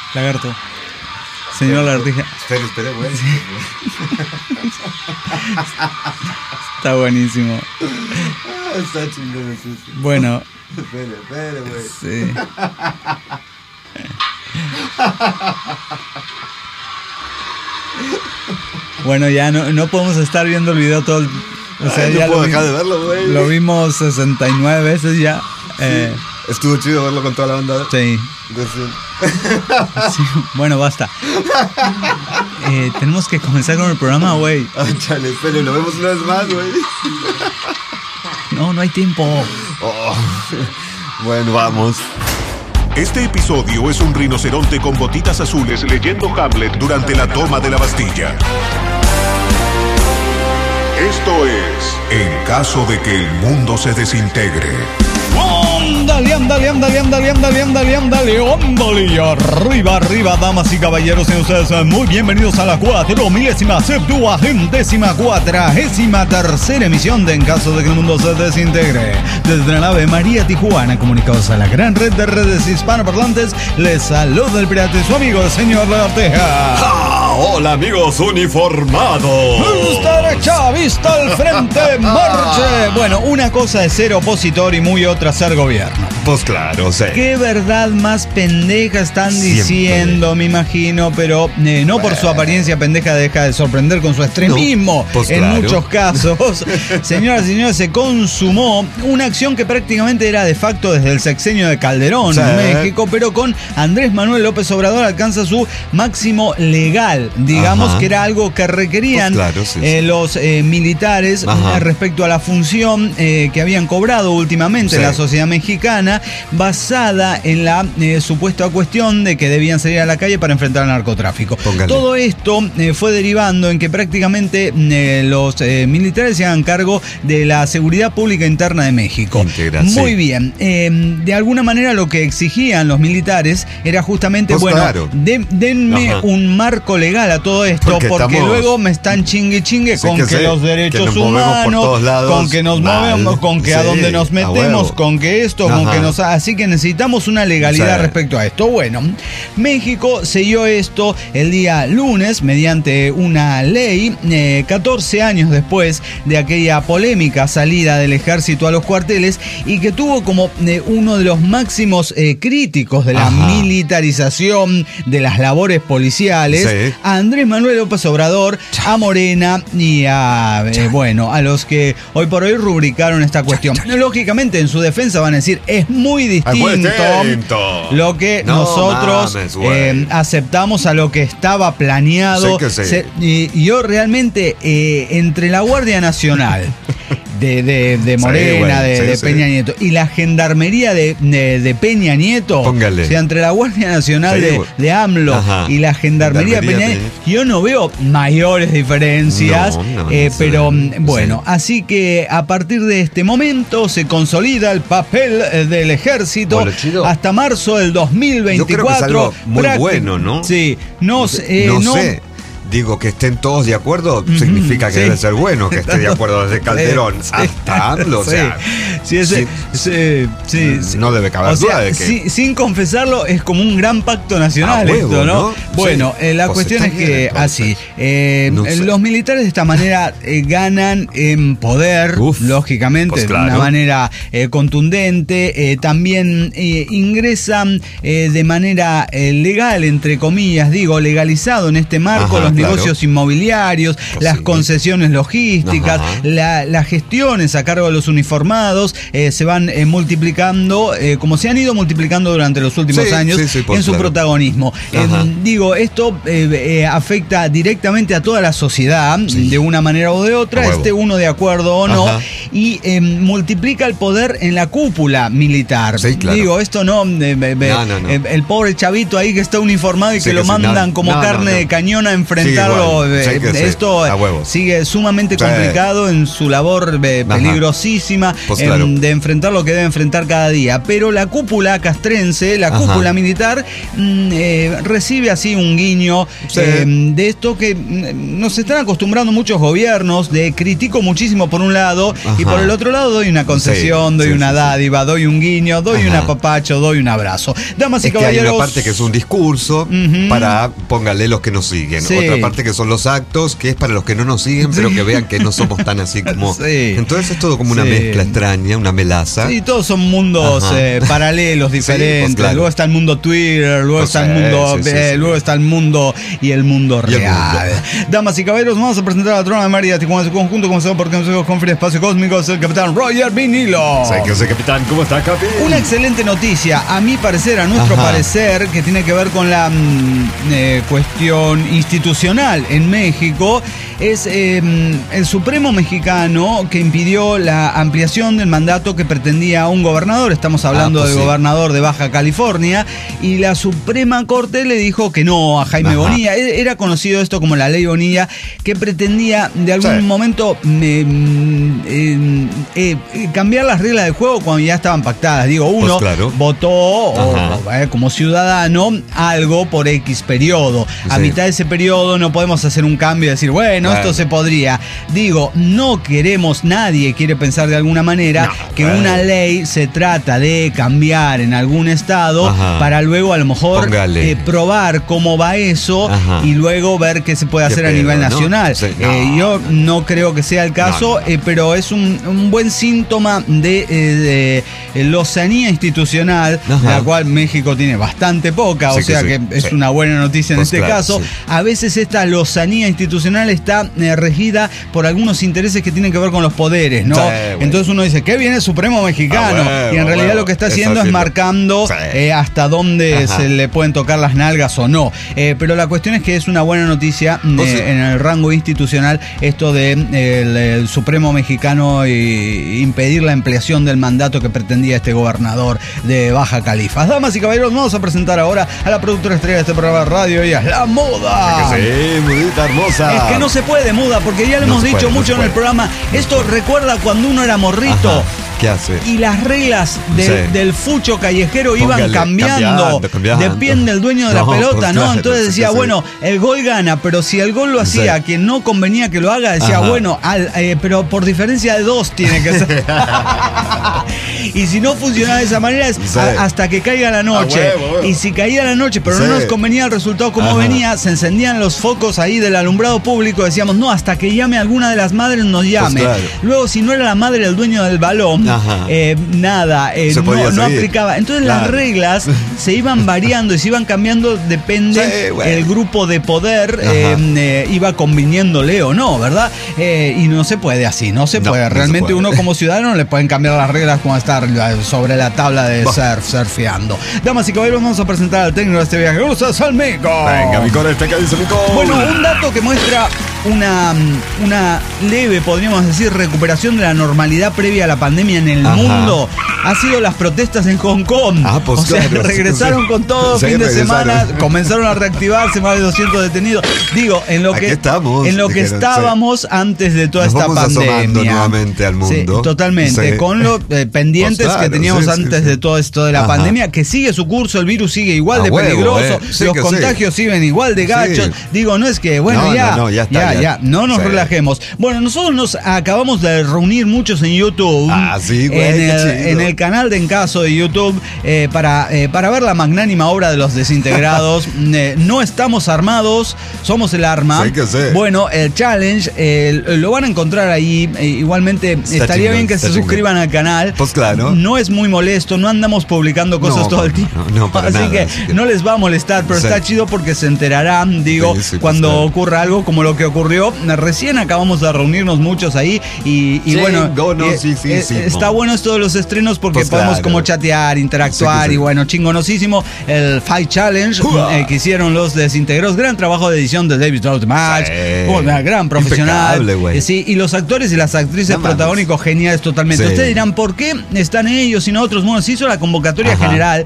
Lagarto. Señor Lagartija. Espere, güey. Sí. Está buenísimo. Está chingón, sí. Bueno. Espere, güey. Sí. Bueno, ya no podemos estar viendo el video todo. O sea, ya no puedo dejar de verlo, güey. Lo vimos 69 veces ya. Sí. Estuvo chido verlo con toda la banda. Sí. Sí. Bueno, basta. Tenemos que comenzar con el programa, güey. Ay, chale, espere, lo vemos una vez más, güey. No hay tiempo. Oh. Bueno, vamos. Este episodio es un rinoceronte con botitas azules leyendo Hamlet durante la toma de la Bastilla. Esto es En caso de que el mundo se desintegre. Ándale. Arriba, damas y caballeros, sean ustedes muy bienvenidos a la 4.074ª emisión de En caso de que el mundo se desintegre. Desde la nave María Tijuana, comunicados a la gran red de redes hispanoparlantes, les saluda el pirata y su amigo, el señor Lagartija. Hola, amigos uniformados. Vista derecha, vista al frente, marche. Bueno, una cosa es ser opositor y muy otra ser gobierno. Pues claro, sí. ¿Qué verdad más pendeja están diciendo, me imagino? Pero no por su apariencia pendeja deja de sorprender con su extremismo. No, pues en claro. Muchos casos. Señoras y señores, se consumó una acción que prácticamente era de facto desde el sexenio de Calderón en México, pero con Andrés Manuel López Obrador alcanza su máximo legal. Digamos que era algo que requerían los militares respecto a la función que habían cobrado últimamente la sociedad mexicana, basada en la supuesta cuestión de que debían salir a la calle para enfrentar al narcotráfico. Todo esto fue derivando en que prácticamente los militares se hagan cargo de la seguridad pública interna de México. Muy bien. De alguna manera lo que exigían los militares era justamente, denme un marco legal a todo esto, porque luego me están chingue con que los derechos humanos, con que nos movemos, con que a donde nos metemos, con que esto, con que nos... Así que necesitamos una legalidad respecto a esto. Bueno, México selló esto el día lunes mediante una ley, 14 años después de aquella polémica salida del ejército a los cuarteles, y que tuvo como uno de los máximos críticos de la militarización de las labores policiales a Andrés Manuel López Obrador, a Morena y a los que hoy por hoy rubricaron esta cuestión. Lógicamente, en su defensa van a decir, es muy distinto lo que nosotros aceptamos a lo que estaba planeado. Y yo realmente, entre la Guardia Nacional de Morena, de Peña Nieto, y la gendarmería de Peña Nieto, o sea, entre la Guardia Nacional de AMLO y la gendarmería de Peña Nieto, yo no veo mayores diferencias, pero bueno, así que a partir de este momento se consolida el papel del ejército hasta marzo del 2024. Yo creo que es algo muy bueno, ¿no? Sí, no sé. Digo, que estén todos de acuerdo significa que debe ser bueno que esté de acuerdo desde Calderón hasta AMLO, o sea, no debe caber duda de que... Sin confesarlo, es como un gran pacto nacional esto, ¿no? Bueno, la cuestión es que así, los militares de esta manera ganan en poder, lógicamente, de una manera contundente, también ingresan de manera legal, entre comillas, digo, legalizado en este marco, los negocios inmobiliarios, las concesiones logísticas, las gestiones a cargo de los uniformados se van multiplicando, como se han ido multiplicando durante los últimos años en su protagonismo. Digo, esto afecta directamente a toda la sociedad, de una manera o de otra, esté uno de acuerdo o no, y multiplica el poder en la cúpula militar. Digo, esto no, el pobre chavito ahí que está uniformado y que lo mandan como carne de cañón a enfrentarlo. Esto sigue sumamente complicado en su labor peligrosísima de enfrentar lo que debe enfrentar cada día. Pero la cúpula castrense, la cúpula militar, recibe así sí un guiño de esto que nos están acostumbrando muchos gobiernos, de critico muchísimo por un lado, y por el otro lado doy una concesión, doy una dádiva, doy un guiño, doy un apapacho, doy un abrazo. Damas y caballeros, hay una parte que es un discurso para, póngale, los que nos siguen. Otra parte que son los actos, que es para los que no nos siguen, pero que vean que no somos tan así como... Entonces es todo como una mezcla extraña, una melaza. Sí, todos son mundos paralelos, diferentes. Pues luego está el mundo Twitter, luego está el mundo, luego está el mundo y el mundo real. Damas y caballeros, vamos a presentar a la trona de María con su conjunto, comenzado por Consejos con Free Espacio Cósmicos, el capitán Roger Vinilo. ¿Qué sé, capitán? ¿Cómo está, Capi? Una excelente noticia, a mi parecer, a nuestro parecer, que tiene que ver con la cuestión institucional en México, es el Supremo mexicano que impidió la ampliación del mandato que pretendía un gobernador. Estamos hablando del gobernador de Baja California, y la Suprema Corte le dijo que no a Jaime Bonilla. Era conocido esto como la ley Bonilla, que pretendía de algún momento cambiar las reglas del juego cuando ya estaban pactadas. Digo, uno votó como ciudadano algo por X periodo. A mitad de ese periodo no podemos hacer un cambio y decir, bueno, esto se podría. Digo, no queremos, nadie quiere pensar de alguna manera que una ley se trata de cambiar en algún estado para luego a lo mejor probar cómo va eso y luego ver qué se puede hacer a nivel nacional. Yo no creo que sea el caso, pero es un buen síntoma de lozanía institucional, la cual México tiene bastante poca, o sea que es una buena noticia en este caso. A veces esta lozanía institucional está regida por algunos intereses que tienen que ver con los poderes, ¿no? Entonces uno dice, ¿qué viene el Supremo mexicano? Y en realidad lo que está haciendo es marcando hasta dónde se le pueden tocar las nalgas o no. Pero la cuestión es que es una buena noticia en el rango institucional esto de el Supremo mexicano y impedir la ampliación del mandato que pretendía este gobernador de Baja California. Damas y caballeros, vamos a presentar ahora a la productora estrella de este programa de radio, ella es la Muda. Sí, Mudita hermosa. Es que no se puede, Muda, porque ya lo hemos dicho mucho en el programa. Esto recuerda cuando uno era morrito. ¿Qué hace? Y las reglas del fucho callejero iban cambiando. Depende del dueño de la pelota, ¿no? Entonces decía, bueno, el gol gana, pero si el gol lo hacía a quien no convenía que lo haga, decía, bueno, pero por diferencia de 2 tiene que ser. Y si no funcionaba de esa manera es hasta que caiga la noche. Y si caía la noche, pero no nos convenía el resultado como venía, se encendían los focos ahí del alumbrado público. Decíamos, no, hasta que llame alguna de las madres nos llame. Luego, si no era la madre el dueño del balón, nada, no aplicaba. Entonces las reglas se iban variando y se iban cambiando, depende el grupo de poder iba conviniéndole o no, ¿verdad? Y no se puede así, no se puede. Realmente uno como ciudadano le pueden cambiar las reglas como estar sobre la tabla de surfeando. Damas y caballeros, vamos a presentar al técnico de este viaje. ¡Vamos a Salmico! Venga, mi core, ¿qué dice mi core? Bueno, un dato que muestra una leve, podríamos decir, recuperación de la normalidad previa a la pandemia en el mundo ha sido las protestas en Hong Kong. Pues o sea, regresaron con todo fin de semana, comenzaron a reactivarse, más de 200 detenidos. Digo, en lo que estábamos antes de toda esta pandemia. Nuevamente al mundo. Sí, totalmente, con los pendientes que teníamos antes de todo esto de la pandemia, que sigue su curso, el virus sigue igual de peligroso, los contagios siguen igual de gachos. Digo, no es que, bueno, no nos relajemos. Bueno, nosotros nos acabamos de reunir muchos en YouTube, en el canal de En Caso de YouTube, para ver la magnánima obra de los desintegrados. No estamos armados, somos el arma. Bueno, el challenge lo van a encontrar ahí. Igualmente estaría bien que se suscriban al canal. Pues claro. No es muy molesto, no andamos publicando cosas todo el tiempo. Así que no les va a molestar, pero está chido porque se enterarán, cuando ocurra algo como lo que ocurrió. Recién acabamos de reunirnos muchos ahí y bueno, está bueno esto de los estrenos porque podemos como chatear, interactuar y bueno, chingonosísimo el Fight Challenge que hicieron los desintegrados. Gran trabajo de edición de David Troutman, gran profesional. Y los actores y las actrices protagónicos geniales totalmente. Ustedes dirán, ¿por qué están ellos y no otros? Bueno, se hizo la convocatoria general,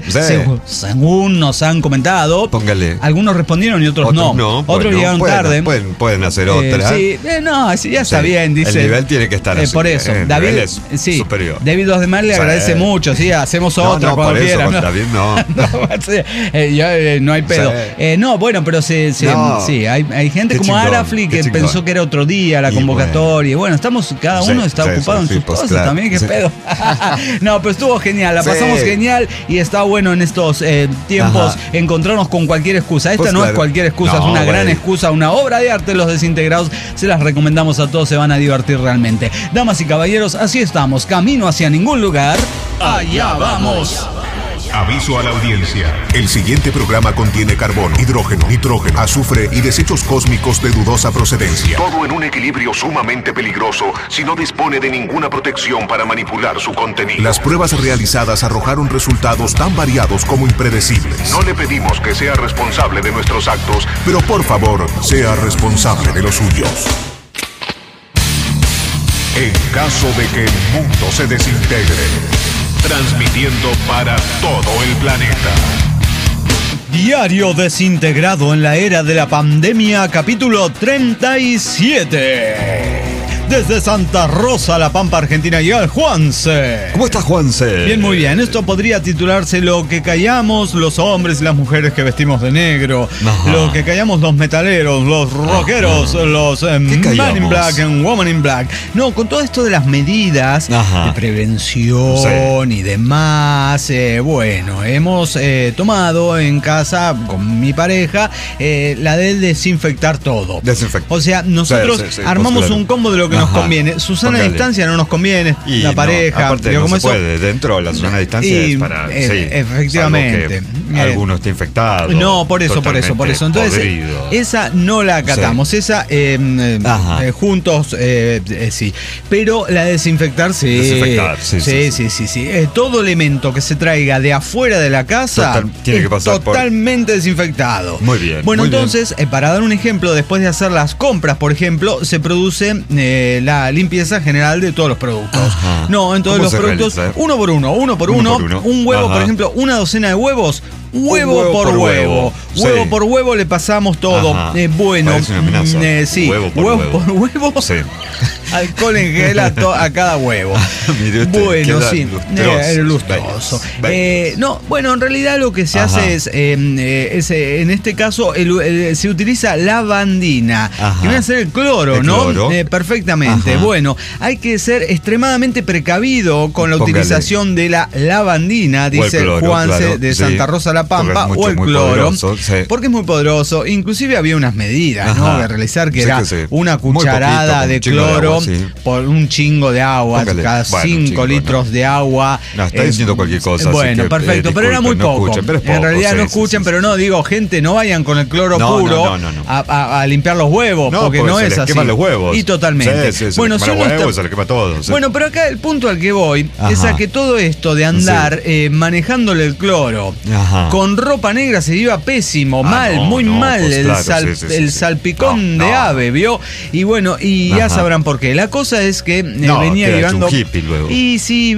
según nos han comentado. Póngale. Algunos respondieron y otros no. Otros llegaron tarde. Pueden hacer hacer otra. Sí, ya está bien, dice. El nivel tiene que estar así. Por eso, David es superior. David Osdemar le agradece mucho, sí, hacemos otra cuando quieran. No, David no. No hay pedo. No, bueno, pero sí, hay gente como Arafli que pensó que era otro día la convocatoria. Bueno, cada uno está ocupado en sus cosas también, qué pedo. No, pero estuvo genial, la pasamos genial y está bueno en estos tiempos encontrarnos con cualquier excusa. Esta no es cualquier excusa, es una gran excusa, una obra de arte, Los Desintegrados. Se las recomendamos a todos, se van a divertir realmente. Damas y caballeros, así estamos, camino hacia ningún lugar. Allá vamos. Aviso a la audiencia. El siguiente programa contiene carbón, hidrógeno, nitrógeno, azufre y desechos cósmicos de dudosa procedencia. Todo en un equilibrio sumamente peligroso si no dispone de ninguna protección para manipular su contenido. Las pruebas realizadas arrojaron resultados tan variados como impredecibles. No le pedimos que sea responsable de nuestros actos, pero por favor, sea responsable de los suyos. En caso de que el mundo se desintegre, transmitiendo para todo el planeta. Diario Desintegrado en la era de la pandemia, capítulo 37. Desde Santa Rosa, La Pampa, Argentina, llega el Juanse. ¿Cómo estás, Juanse? Bien, muy bien. Esto podría titularse Lo que callamos los hombres y las mujeres que vestimos de negro. Lo que callamos los metaleros, los rockeros, los Man in Black and Woman in Black. No, con todo esto de las medidas de prevención y demás, bueno, hemos tomado en casa con mi pareja la de desinfectar todo. O sea, nosotros armamos un combo de lo que nos conviene. Susana a distancia no nos conviene, y la pareja. Aparte no se puede, dentro de la Susana a distancia es para... efectivamente. Alguno está infectado. No, por eso. Entonces, esa no la acatamos. Esa, juntos, sí. Pero la desinfectar, sí. Todo elemento que se traiga de afuera de la casa tiene que pasar totalmente desinfectado. Muy bien. Bueno, entonces, para dar un ejemplo, después de hacer las compras, por ejemplo, se produce la limpieza general de todos los productos. No, entonces los productos, uno por uno. Un huevo, por ejemplo, una docena de huevos. Huevo por huevo. Huevo por huevo le pasamos todo. Bueno, huevo por huevo. Sí. Alcohol en gel a cada huevo. Bueno, sí. Lustroso. No, bueno, en realidad lo que se hace es en este caso, se utiliza lavandina. Que viene a ser el cloro, ¿no? Perfectamente. Bueno, hay que ser extremadamente precavido con la utilización de la lavandina, dice el Juanse de Santa Rosa, La Pampa, o el cloro, porque es muy poderoso. Inclusive había unas medidas, ¿no? De realizar que era una cucharada de cloro por un chingo de agua, cada 5 litros de agua. No, está diciendo cualquier cosa. Bueno, perfecto, pero era muy poco. En realidad no escuchan, pero no, digo, gente, no vayan con el cloro puro a limpiar los huevos, porque no es así. Queman los huevos. Y totalmente. Bueno, se le quema todo. Bueno, pero acá el punto al que voy es a que todo esto de andar manejándole el cloro con ropa negra se iba pésimo, muy mal, el salpicón de ave, ¿vio? Y bueno, ya sabrán por qué. La cosa es que venía llevando... luego. Y sí,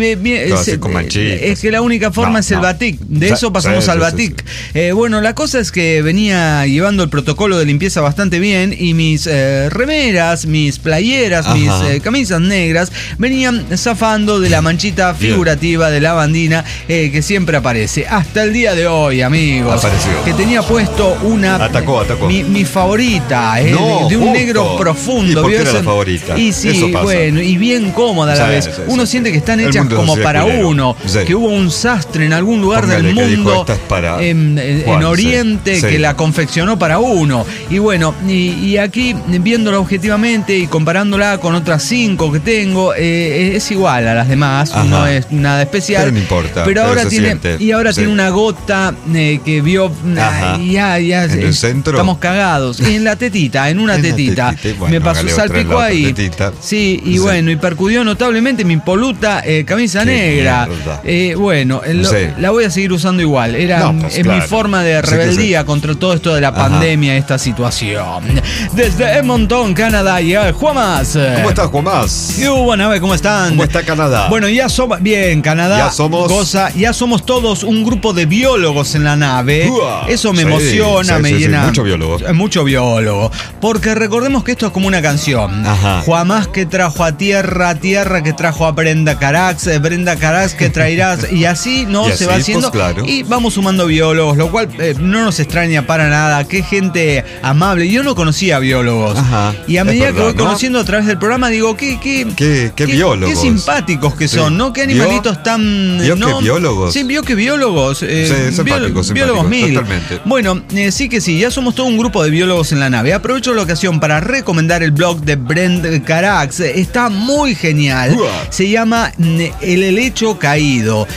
es que la única forma es el batik. De eso pasamos al batik. Bueno, la cosa es que venía llevando el protocolo de limpieza bastante bien y mis remeras, mis playeras, mis camisas negras venían zafando de la manchita figurativa de lavandina que siempre aparece. Hasta el día de hoy, amigos, que tenía puesto una... Atacó. Mi favorita, de un negro profundo. ¿Y por qué era la favorita? Y sí, bueno, y bien cómoda a la vez. Uno siente que están hechas como para uno, que hubo un sastre en algún lugar del mundo, en Oriente, que la confeccionó para uno. Y bueno, y aquí, viéndola objetivamente y comparándola con otras 5 que tengo, es igual a las demás, no es nada especial. Pero no importa. Pero ahora tiene una gota que vio, ya en el centro. Estamos cagados. Y en la tetita, en una tetita. Bueno, me pasó, salpicó ahí. Sí, y bueno, y percudió notablemente mi impoluta camisa negra. Bueno, la voy a seguir usando igual. Es mi forma de rebeldía contra todo esto de la pandemia, esta situación. Desde Edmonton, Canadá, llega Juanmas. ¿Cómo estás, Juanmas? ¿Cómo están? ¿Cómo está Canadá? Bueno, ya somos... Bien, Canadá. Ya somos todos un grupo de biólogos biólogos en la nave. Eso me emociona, me llena. Mucho biólogo. Porque recordemos que esto es como una canción. Juamás que trajo a tierra que trajo a Brenda Carax que traerás. Y así, ¿no? Se va haciendo. Pues, claro. Y vamos sumando biólogos, lo cual no nos extraña para nada. Qué gente amable. Yo no conocía biólogos. Y a medida que voy conociendo a través del programa, digo, qué biólogos. Qué simpáticos que son, ¿no? Qué animalitos tan. ¿No? Biólogos. Sí, vio que biólogos. Simpáticos, biólogos mil. Totalmente. Bueno, sí que sí, ya somos todo un grupo de biólogos en la nave. Aprovecho la ocasión para recomendar el blog de Brenda Carax. Está muy genial. Se llama El Helecho Caído.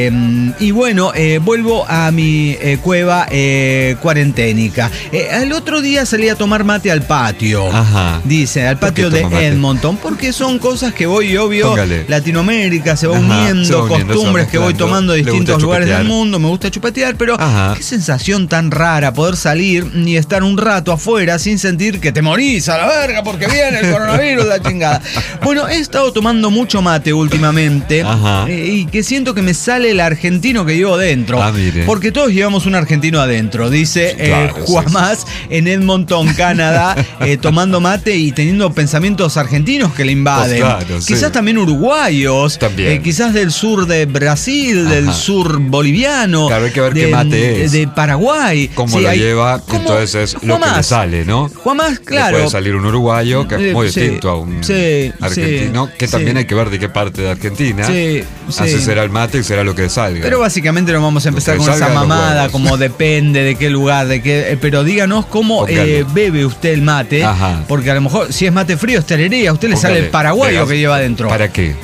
Y bueno, vuelvo a mi cueva cuarenténica. El otro día salí a tomar mate al patio. Dice, al patio de Edmonton, porque son cosas que voy, obvio, Latinoamérica se va uniendo, costumbres que voy tomando de distintos lugares del mundo. Me gusta chupetear, pero qué sensación tan rara poder salir y estar un rato afuera sin sentir que te morís a la verga porque viene el coronavirus, la chingada. Bueno, he estado tomando mucho mate últimamente y que siento que me sale el argentino que llevo dentro. Porque todos llevamos un argentino adentro, dice Juamás en Edmonton, Canadá, tomando mate y teniendo pensamientos argentinos que le invaden. Quizás también uruguayos, quizás del sur de Brasil, del sur boliviano. Claro, hay que ver qué mate es. De Paraguay. Cómo lo lleva, entonces es lo que le sale, ¿no? Juamás, claro. Puede salir un uruguayo que es muy distinto a un argentino, que también hay que ver de qué parte de Argentina. Así será el mate y será lo que salga. Pero básicamente no vamos a empezar con esa mamada, como depende de qué lugar, pero díganos cómo bebe usted el mate, porque a lo mejor si es mate frío es tereré, a usted le sale el paraguayo que lleva adentro. ¿Para qué?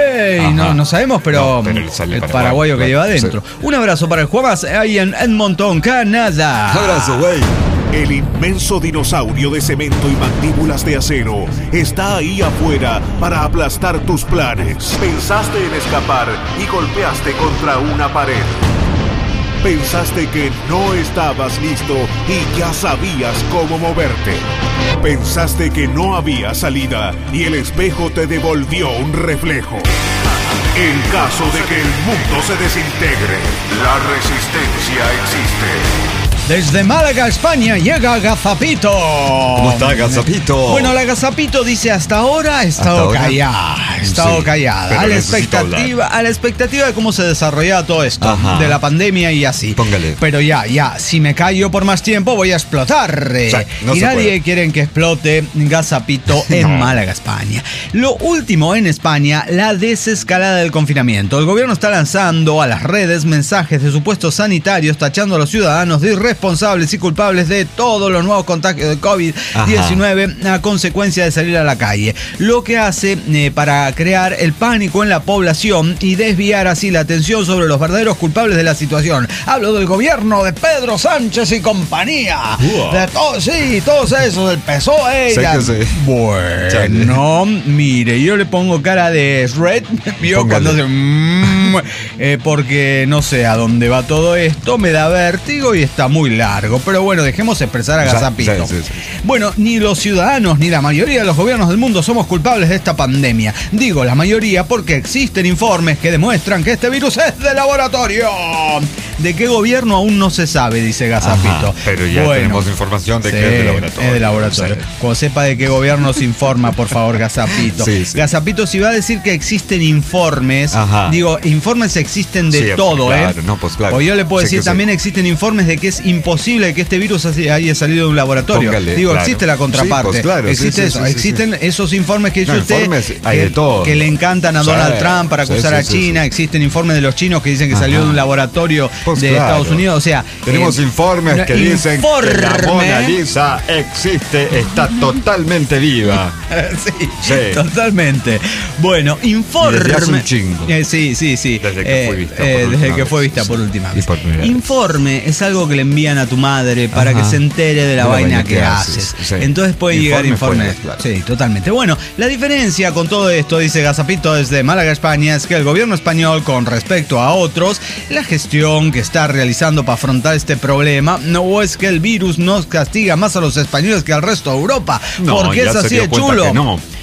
No sabemos, pero el paraguayo que lleva adentro. Un abrazo para el Juamás ahí en Edmonton, Canadá. Abrazo, güey. El inmenso dinosaurio de cemento y mandíbulas de acero está ahí afuera para aplastar tus planes. Pensaste en escapar y golpeaste contra una pared. Pensaste que no estabas listo y ya sabías cómo moverte. Pensaste que no había salida y el espejo te devolvió un reflejo. En caso de que el mundo se desintegre, la resistencia existe. Desde Málaga, España, llega Gazapito. ¿Cómo está Gazapito? Bueno, la Gazapito dice hasta ahora ha estado callada. Ha estado callada. A la expectativa de cómo se desarrollaba todo esto, de la pandemia y así. Póngale. Pero ya, si me callo por más tiempo voy a explotar. Y nadie quiere que explote Gazapito en Málaga, España. Lo último en España, la desescalada del confinamiento. El gobierno está lanzando a las redes mensajes de supuestos sanitarios tachando a los ciudadanos de irresponsables y culpables de todos los nuevos contagios de COVID-19 a consecuencia de salir a la calle. Lo que hace para crear el pánico en la población y desviar así la atención sobre los verdaderos culpables de la situación. Hablo del gobierno de Pedro Sánchez y compañía. De todos esos, del PSOE. Bueno, mire, yo le pongo cara de Shred. Vio cuando hace porque no sé a dónde va todo esto, me da vértigo y está muy largo, pero bueno, dejemos expresar a Gazapito. Bueno, ni los ciudadanos ni la mayoría de los gobiernos del mundo somos culpables de esta pandemia. Digo la mayoría porque existen informes que demuestran que este virus es de laboratorio. ¿De qué gobierno aún no se sabe? Dice Gazapito. Pero ya tenemos información de que es de laboratorio. Es de laboratorio. Cuando sepa de qué gobierno se informa, por favor, Gazapito. Gazapito, si va a decir que existen informes, digo, informes existen de todo, claro, no, pues claro. O yo le puedo decir, también existen informes de que es imposible que este virus haya salido de un laboratorio. Digo, existe la contraparte. Pues claro, existe eso. Existen esos informes que dice usted hay de todo, que le encantan a Donald Trump para acusar a China. Existen informes de los chinos que dicen que salió de un laboratorio de Estados Unidos. O sea, tenemos informes que dicen que la Mona Lisa existe, está totalmente viva. Sí, totalmente. Bueno, informe. Desde hace un chingo. Sí. Desde que fue vista. Desde que fue vista por última vez. Informe es algo que le envían a tu madre para que se entere de la vaina que haces. Entonces puede llegar informe. Sí, totalmente. Bueno, la diferencia con todo esto, dice Gazapito desde Málaga, España, es que el gobierno español, con respecto a otros, la gestión que está realizando para afrontar este problema, no es que el virus nos castiga más a los españoles que al resto de Europa, porque es así de chulo.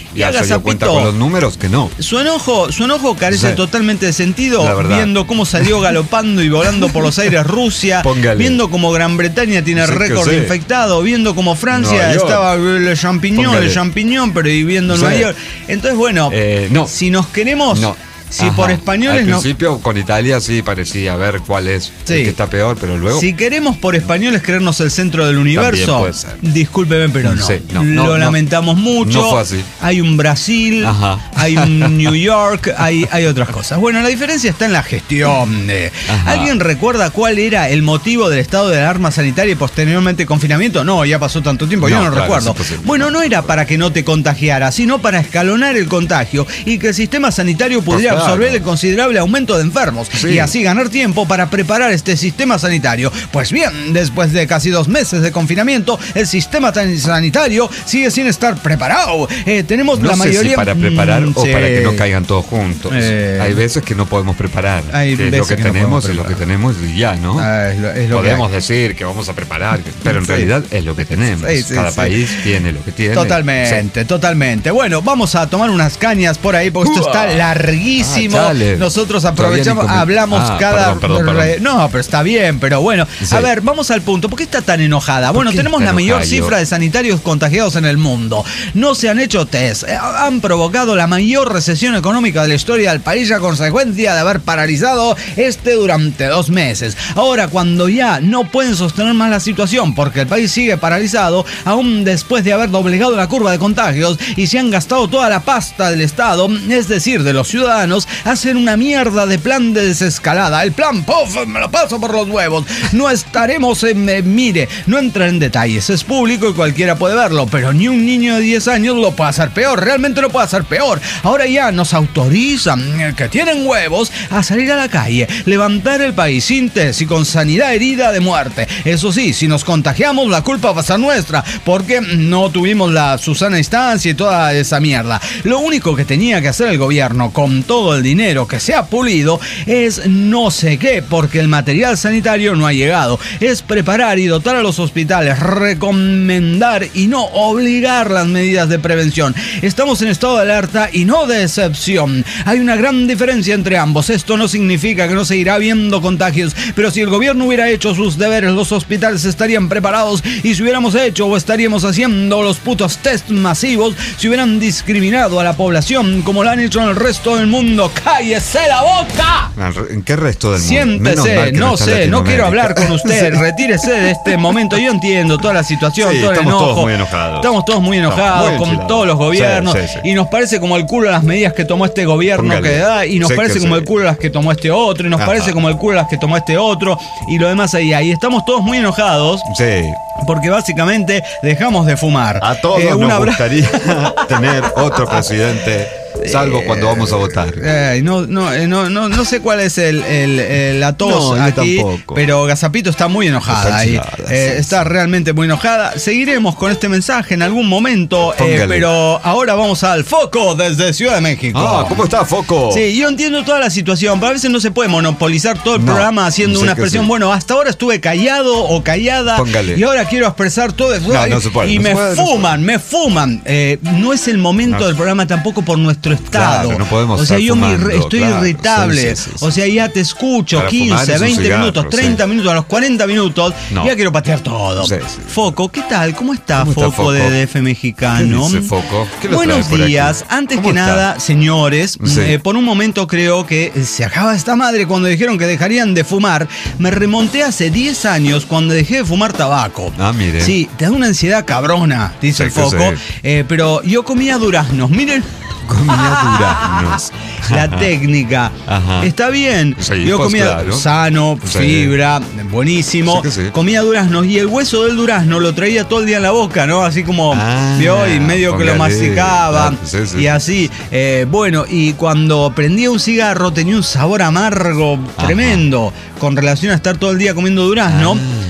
ya se dio cuenta con los números que no. Su enojo carece totalmente de sentido, viendo cómo salió galopando y volando por los aires Rusia, viendo cómo Gran Bretaña tiene récord de infectados, viendo cómo Francia estaba el champiñón, pero viviendo en Nueva York. Entonces, bueno, si nos queremos... Si por españoles al principio con Italia sí parecía ver cuál es el que está peor, pero luego... Si queremos por españoles creernos el centro del universo, discúlpeme, pero no. Lo lamentamos mucho. No fue así. Hay un Brasil, hay un New York, hay otras cosas. Bueno, la diferencia está en la gestión. ¿Alguien recuerda cuál era el motivo del estado de alarma sanitaria y posteriormente confinamiento? No, ya pasó tanto tiempo, yo no recuerdo. Bueno, no era para que no te contagiara, sino para escalonar el contagio y que el sistema sanitario pudiera absorber el considerable aumento de enfermos y así ganar tiempo para preparar este sistema sanitario. Pues bien, después de casi 2 meses de confinamiento, el sistema sanitario sigue sin estar preparado. Tenemos la mayoría... Si para preparar o para que no caigan todos juntos. Hay veces que no podemos preparar. Es lo que tenemos, es lo que tenemos y ya, ¿no? Podemos decir que vamos a preparar, pero en realidad es lo que tenemos. Cada país tiene lo que tiene. Totalmente. Bueno, vamos a tomar unas cañas por ahí porque esto está larguísimo. Nosotros aprovechamos, hablamos perdón. No, pero está bien, pero bueno. A ver, vamos al punto. ¿Por qué está tan enojada? Bueno, tenemos la mayor cifra de sanitarios contagiados en el mundo. No se han hecho test. Han provocado la mayor recesión económica de la historia del país a consecuencia de haber paralizado durante 2 meses. Ahora, cuando ya no pueden sostener más la situación porque el país sigue paralizado, aún después de haber doblegado la curva de contagios y se han gastado toda la pasta del Estado, es decir, de los ciudadanos, hacen una mierda de plan de desescalada. El plan POF me lo paso por los huevos. No estaremos mire, no entra en detalles, es público y cualquiera puede verlo, pero ni un niño de 10 años lo puede hacer peor, realmente lo puede hacer peor. Ahora ya nos autorizan, que tienen huevos, a salir a la calle, levantar el país sin test y con sanidad herida de muerte. Eso sí, si nos contagiamos, la culpa va a ser nuestra, porque no tuvimos la Susana Instancia y toda esa mierda. Lo único que tenía que hacer el gobierno con todo el dinero que se ha pulido es no sé qué, porque el material sanitario no ha llegado. Es preparar y dotar a los hospitales, recomendar y no obligar las medidas de prevención. Estamos en estado de alerta y no de excepción. Hay una gran diferencia entre ambos. Esto no significa que no seguirá habiendo contagios, pero si el gobierno hubiera hecho sus deberes, los hospitales estarían preparados, y si hubiéramos hecho o estaríamos haciendo los putos test masivos, si hubieran discriminado a la población como lo han hecho en el resto del mundo. ¡Cállese la boca! ¿En qué resto del mundo? Siéntese, no sé, no quiero hablar con usted. Retírese de este momento. Yo entiendo toda la situación, todo el enojo. Estamos todos muy enojados con todos los gobiernos. Y nos parece como el culo las medidas que tomó este gobierno que da, y nos parece como el culo las que tomó este otro, y nos parece como el culo las que tomó este otro, y lo demás ahí. Y estamos todos muy enojados. Porque básicamente dejamos de fumar. A todos nos gustaría tener otro presidente, salvo cuando vamos a votar. No sé cuál es la tos aquí, pero Gazapito está muy enojada ahí. Está realmente muy enojada. Seguiremos con este mensaje en algún momento, pero ahora vamos al Foco desde Ciudad de México. ¿Cómo está, Foco? Sí, yo entiendo toda la situación, pero a veces no se puede monopolizar todo el programa haciendo una expresión. Bueno, hasta ahora estuve callado o callada, y ahora quiero expresar todo eso. No se puede, y me fuman. No es el momento del programa tampoco por nuestro estado. Claro, no podemos yo estoy irritable. O sea, ya te escucho para 15, 20 minutos, 30 minutos, a los 40 minutos, ya quiero patear todo. Foco, ¿qué tal? ¿Cómo está Foco de DF Mexicano? ¿Qué dice Foco? ¿Qué Buenos días. Antes que nada, señores, por un momento creo que se acaba esta madre cuando dijeron que dejarían de fumar. Me remonté hace 10 años cuando dejé de fumar tabaco. Mire. Sí, te da una ansiedad cabrona, dice el Foco. Pero yo comía duraznos, miren. Duraznos. La técnica. Está bien. Yo comía sano, fibra, buenísimo. Comía duraznos y el hueso del durazno lo traía todo el día en la boca, ¿no? Así como vio y medio que lo masticaba. Y así. Bueno, y cuando prendía un cigarro tenía un sabor amargo tremendo con relación a estar todo el día comiendo durazno.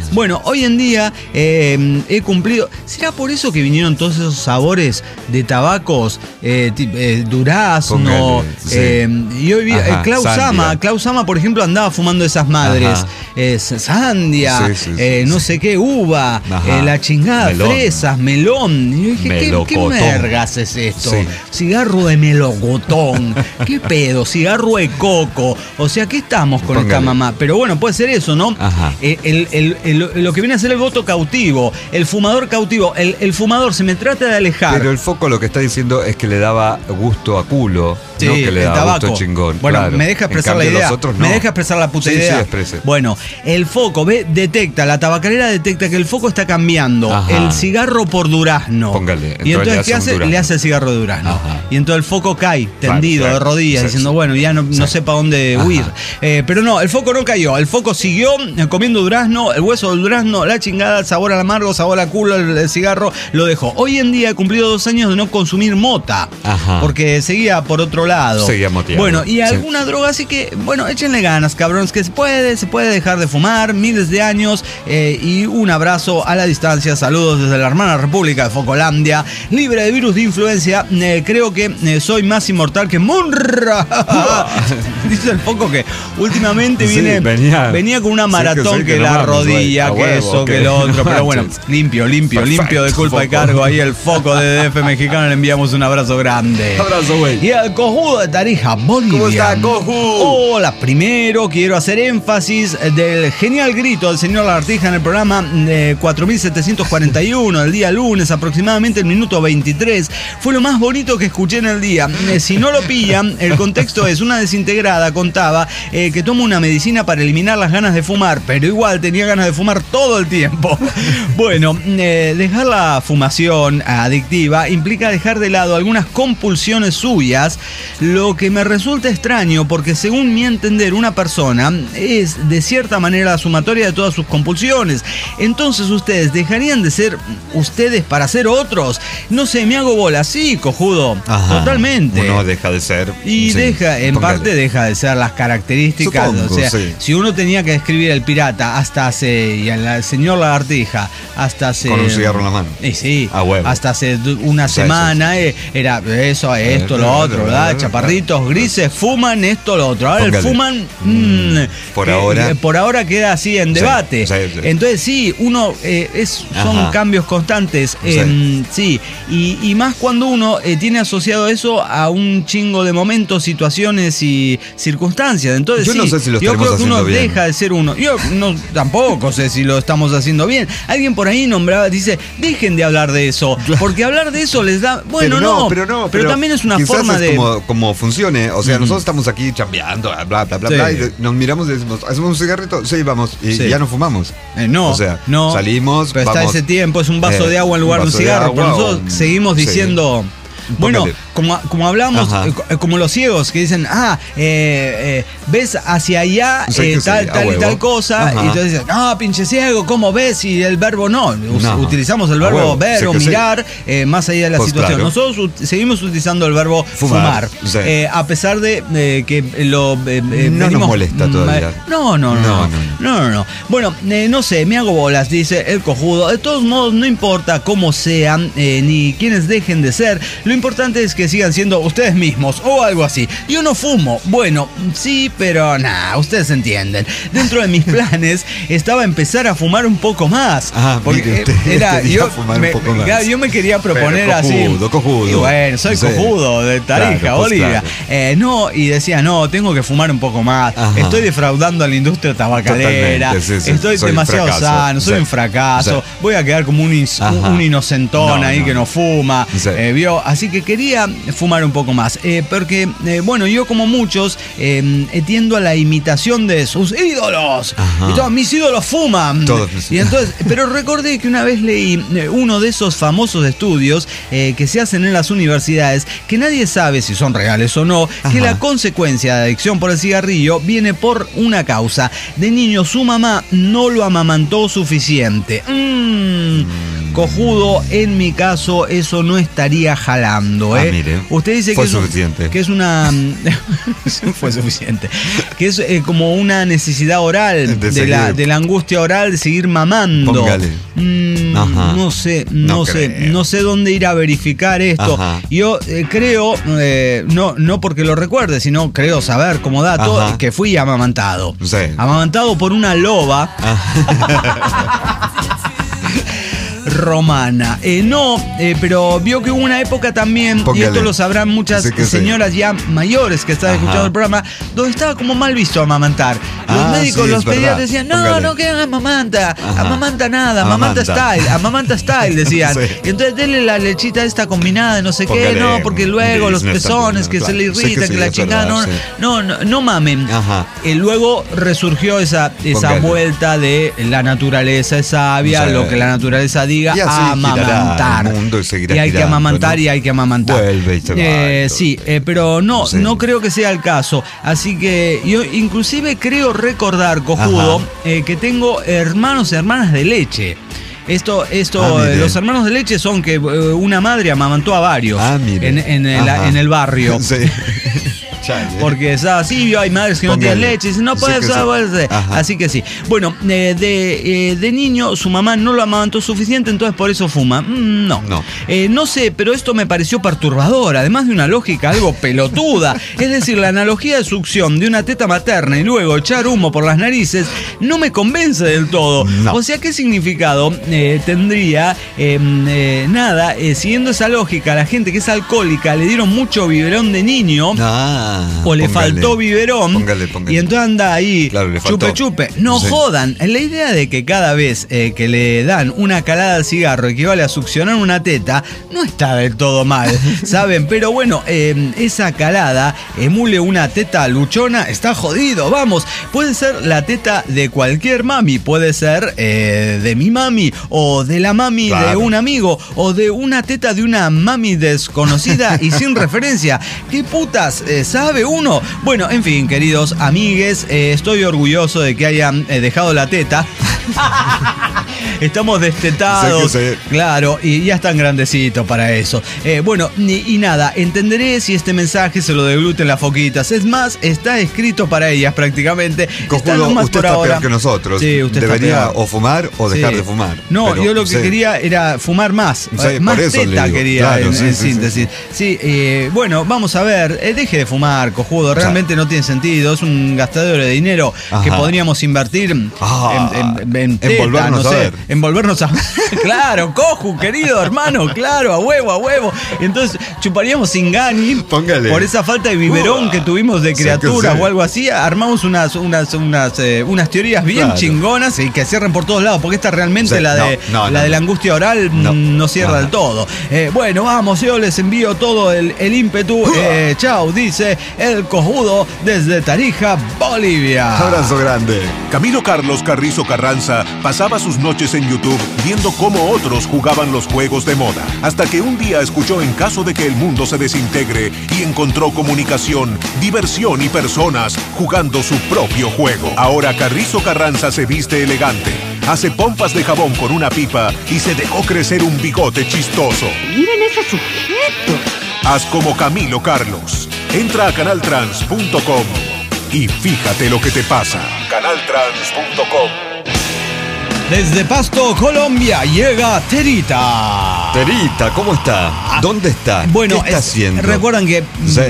Bueno, hoy en día he cumplido. ¿Será por eso que vinieron todos esos sabores de tabacos? Durazno. Y hoy vi Klaus Sama, por ejemplo, andaba fumando esas madres. Sandia, no sé qué, uva, la chingada, fresas, melón. Y yo dije, ¿qué mergas es esto? Cigarro de melocotón. ¿Qué pedo? Cigarro de coco. O sea, ¿qué estamos con esta mamá? Pero bueno, puede ser eso, ¿no? Lo que viene a ser el voto cautivo, el fumador cautivo. El fumador se me trata de alejar. Pero el foco lo que está diciendo es que le daba gusto a culo, no que le daba tabaco. Gusto chingón. Bueno, claro. me deja expresar la idea. No. Me deja expresar la puta idea. Exprese. Bueno, el foco, detecta, la tabacalera detecta que el foco está cambiando. El cigarro por durazno. Póngale. Y entonces, ¿qué hace? Le hace el cigarro de durazno. Y entonces el foco cae, tendido, de rodillas, diciendo, bueno, ya no sé para dónde huir. Pero no, el foco no cayó. El foco siguió comiendo durazno, el hueso del durazno, la chingada, el sabor al amargo, sabor a culo, el cigarro, lo dejó. Hoy en día he cumplido 2 años de no consumir mota. Porque seguía por otro lado. Seguía moteando. Bueno, y alguna droga, así que, bueno, échenle ganas, cabrones, que se puede dejar de fumar, miles de años, y un abrazo a la distancia. Saludos desde la hermana República de Focolandia, libre de virus de influencia. Creo que soy más inmortal que Munra. Dice el foco que últimamente venía con una maratón que la rodilla, que eso, que lo otro, pero bueno, limpio de culpa y cargo. Ahí el foco de DF Mexicano, le enviamos un abrazo grande. Abrazo, güey. Y al cojudo de Tarija, Bolivia. ¿Cómo está, cojudo? Hola, primero quiero hacer énfasis del genial grito del señor Lagartija en el programa 4741 del día lunes, aproximadamente el minuto 23. Fue lo más bonito que escuché en el día. Si no lo pillan, el contexto es: una desintegrada contaba que toma una medicina para eliminar las ganas de fumar, pero igual tenía ganas de fumar todo el tiempo. Bueno, dejar la fumación adictiva implica dejar de lado algunas compulsiones suyas, lo que me resulta extraño porque, según mi entender, una persona es de cierta manera la sumatoria de todas sus compulsiones. Entonces, ¿ustedes dejarían de ser ustedes para ser otros? No sé, me hago bola. Sí, cojudo. Totalmente. Uno deja de ser. Y parte deja de ser las características. Supongo, o sea, si uno tenía que describir el pirata y al señor Lagartija hasta hace. Con un cigarro en la mano. Sí. Hasta hace una semana era eso, esto, lo otro, ¿verdad? Chaparritos grises fuman esto, lo otro. Ahora fuman. Por ahora queda así en debate. Entonces, sí, uno son cambios constantes. Y más cuando uno tiene asociado eso a un chingo de momentos, situaciones y circunstancias. Entonces, yo no sé si lo yo creo que uno bien. Deja de ser uno. Yo tampoco sé si lo estamos haciendo bien. Alguien por ahí dice, dejen de hablar de eso, porque hablar de eso les da. Bueno, pero también es una forma es de. Como funcione. O sea, nosotros estamos aquí chambeando, bla, y nos miramos y decimos, ¿hacemos un cigarrito? Sí, vamos. Y ya no fumamos. No. O sea, no. Salimos. Pero vamos, está ese tiempo, es un vaso de agua en lugar de un cigarro. Pero nosotros seguimos diciendo. Bueno, como hablamos, como los ciegos que dicen, ves hacia allá tal cosa, y entonces dicen, pinche ciego, ¿cómo ves? Y el verbo no. Utilizamos el verbo ver o mirar más allá de la situación. Claro. Nosotros seguimos utilizando el verbo fumar. A pesar de que lo no nos molesta todavía. No. Bueno, no sé, me hago bolas, dice el cojudo. De todos modos, no importa cómo sean ni quiénes dejen de ser. Lo importante es que sigan siendo ustedes mismos o algo así. Yo no fumo. Bueno, sí, pero ustedes entienden. Dentro de mis planes estaba empezar a fumar un poco más. Porque yo me quería proponer cojudo. Y bueno, soy cojudo de Tarija, Bolivia. Claro. Y decía, tengo que fumar un poco más. Estoy defraudando a la industria tabacalera. Estoy demasiado sano, soy un fracaso. Voy a quedar como un inocentón ahí que no fuma. ¿Vio? Así que quería fumar un poco más, porque yo, como muchos, tiendo a la imitación de sus ídolos. Y todos mis ídolos fuman. Y entonces, pero recordé que una vez leí uno de esos famosos estudios que se hacen en las universidades, que nadie sabe si son reales o no, que la consecuencia de adicción por el cigarrillo viene por una causa. De niño su mamá no lo amamantó suficiente. cojudo, en mi caso eso no estaría jalando. Mire, usted dice fue que suficiente. Que es una fue suficiente. Que es como una necesidad oral, de la angustia oral de seguir mamando. Póngale. No sé dónde ir a verificar esto. Ajá. Yo creo, no porque lo recuerde, sino creo saber como dato, Ajá, que fui amamantado. Sí. Amamantado por una loba. Romana. Pero vio que hubo una época también, Póngale. y esto lo sabrán muchas señoras ya mayores que están escuchando el programa, donde estaba como mal visto amamantar. Los médicos, sí, los pediatras decían, no, que amamanta, amamanta nada, amamanta style, decían. Sí. Y entonces denle la lechita esta combinada, no sé qué, no, porque luego los pezones, que se le irrita, que la chingada, no mamen. Luego resurgió esa vuelta de la naturaleza es sabia, lo que la naturaleza diga, a amamantar. Y hay que amamantar, y hay que amamantar. Vuelve y se va. Sí, pero no creo que sea el caso. Así que yo inclusive creo recordar, cojudo, que tengo hermanos y hermanas de leche. Los hermanos de leche son que una madre amamantó a varios en el barrio. Sí. Porque es así, hay madres que no tienen leche y dicen, no puede ser. Así que sí. Bueno, de niño su mamá no lo amamantó suficiente, entonces por eso fuma. No sé, pero esto me pareció perturbador, además de una lógica algo pelotuda. Es decir, la analogía de succión de una teta materna y luego echar humo por las narices no me convence del todo. O sea, ¿qué significado tendría? Siguiendo esa lógica, a la gente que es alcohólica le dieron mucho biberón de niño. O le faltó biberón. Póngale. Y entonces anda ahí, claro, chupe. No jodan. La idea de que cada vez que le dan una calada al cigarro equivale a succionar una teta, no está del todo mal, ¿saben? Pero bueno, esa calada emule una teta luchona, está jodido, vamos. Puede ser la teta de cualquier mami, puede ser de mi mami, o de la mami de un amigo, o de una teta de una mami desconocida y sin referencia. ¿Qué putas sabe uno? Bueno, en fin, queridos amigues, estoy orgulloso de que hayan dejado la teta. Estamos destetados, claro, y ya están grandecitos para eso. Bueno, y nada, entenderé si este mensaje se lo degluten las foquitas. Es más, está escrito para ellas prácticamente. Cojudo, usted está peor que nosotros. Sí, usted debería o fumar o dejar de fumar. No, pero yo lo que quería era fumar más. Más teta quería, en síntesis. Sí, bueno, vamos a ver. Deje de fumar, cojudo. Realmente no tiene sentido. Es un gastadero de dinero que podríamos invertir en teta, volvernos no a sé. ver. Envolvernos a... Claro, coju, querido hermano, claro, a huevo. Entonces chuparíamos sin gani. Póngale. Por esa falta de biberón que tuvimos de criaturas o algo así. Armamos unas teorías bien chingonas y que cierren por todos lados, porque esta realmente la de la angustia oral no cierra del todo. Bueno, vamos, yo les envío todo el ímpetu. Chau, dice el cojudo desde Tarija, Bolivia. Abrazo grande. Camilo Carlos Carrizo Carranza pasaba sus noches en YouTube viendo cómo otros jugaban los juegos de moda, hasta que un día escuchó En caso de que el mundo se desintegre y encontró comunicación, diversión y personas jugando su propio juego. Ahora Carrizo Carranza se viste elegante, hace pompas de jabón con una pipa y se dejó crecer un bigote chistoso. Miren ese sujeto. Haz como Camilo Carlos. Entra a canaltrans.com y fíjate lo que te pasa. Canaltrans.com. Desde Pasto, Colombia, llega Terita. Terita, ¿cómo está? ¿Dónde está? Bueno, ¿qué está haciendo? Recuerdan que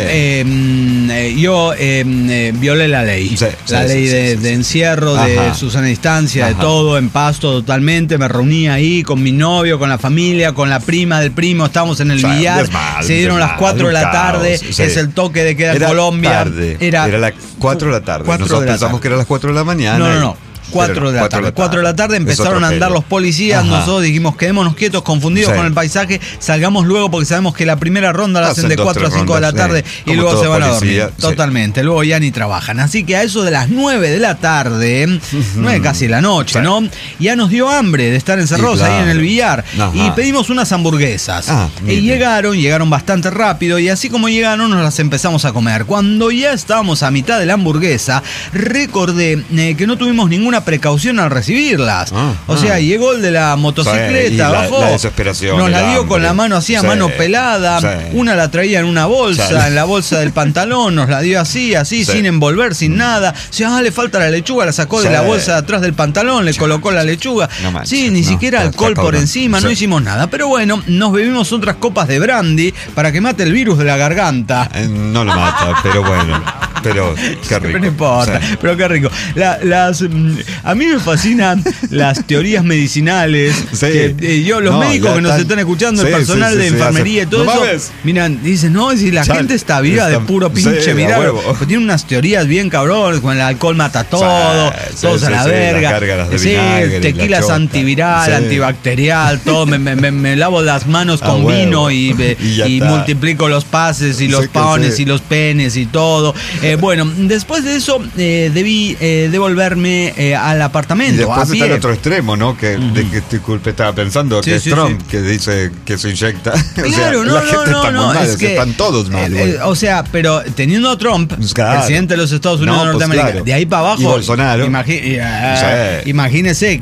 yo violé la ley. La ley de encierro, de Susana Distancia, de todo, en Pasto totalmente. Me reuní ahí con mi novio, con la familia, con la prima del primo. Estábamos en el billar. Se dieron las 4 de la tarde. Es el toque de queda en Colombia. Tarde. Era las 4 de la tarde. Nosotros pensamos que era las 4 de la mañana. No. 4 de la tarde. 4 de la tarde empezaron a andar los policías. Nosotros dijimos, quedémonos quietos, confundidos con el paisaje. Salgamos luego porque sabemos que la primera ronda la hacen de 4 a 5 de la tarde y luego se van a dormir. Totalmente. Luego ya ni trabajan. Así que a eso de las 9 de la tarde, 9 casi de la noche, ¿no? Ya nos dio hambre de estar encerrados ahí en el billar. Y pedimos unas hamburguesas. Y llegaron bastante rápido. Y así como llegaron, nos las empezamos a comer. Cuando ya estábamos a mitad de la hamburguesa, recordé que no tuvimos ninguna ninguna precaución al recibirlas. O sea, llegó el de la motocicleta, bajó, la desesperación, nos la dio con la mano así a mano pelada, una la traía en una bolsa, en la bolsa del pantalón, nos la dio así, sin envolver, sin nada. O sea, le falta la lechuga, la sacó de la bolsa de atrás del pantalón, le colocó la lechuga. Ni siquiera alcohol por encima, no hicimos nada. Pero bueno, nos bebimos otras copas de brandy para que mate el virus de la garganta. No lo mata, pero bueno. Pero qué rico. No importa, pero qué rico. A mí me fascinan las teorías medicinales. Los médicos que nos están escuchando, el personal de enfermería y todo eso, miran, dicen, no, si la gente está viva de puro pinche milagro. Pues tiene unas teorías bien cabrones, con el alcohol mata todo, todos a la verga. Tequilas antiviral, antibacterial, todo. Me lavo las manos con vino y multiplico los pases y los panes y los penes y todo. Bueno, después de eso debí devolverme al apartamento. Y después a pie. está el otro extremo, ¿no? Disculpe, estaba pensando que es Trump, que dice que se inyecta. Claro, la gente está muy mal, están todos mal. O sea, pero teniendo a Trump, presidente de los Estados Unidos de Norteamérica, de ahí para abajo, y Bolsonaro. Imagínese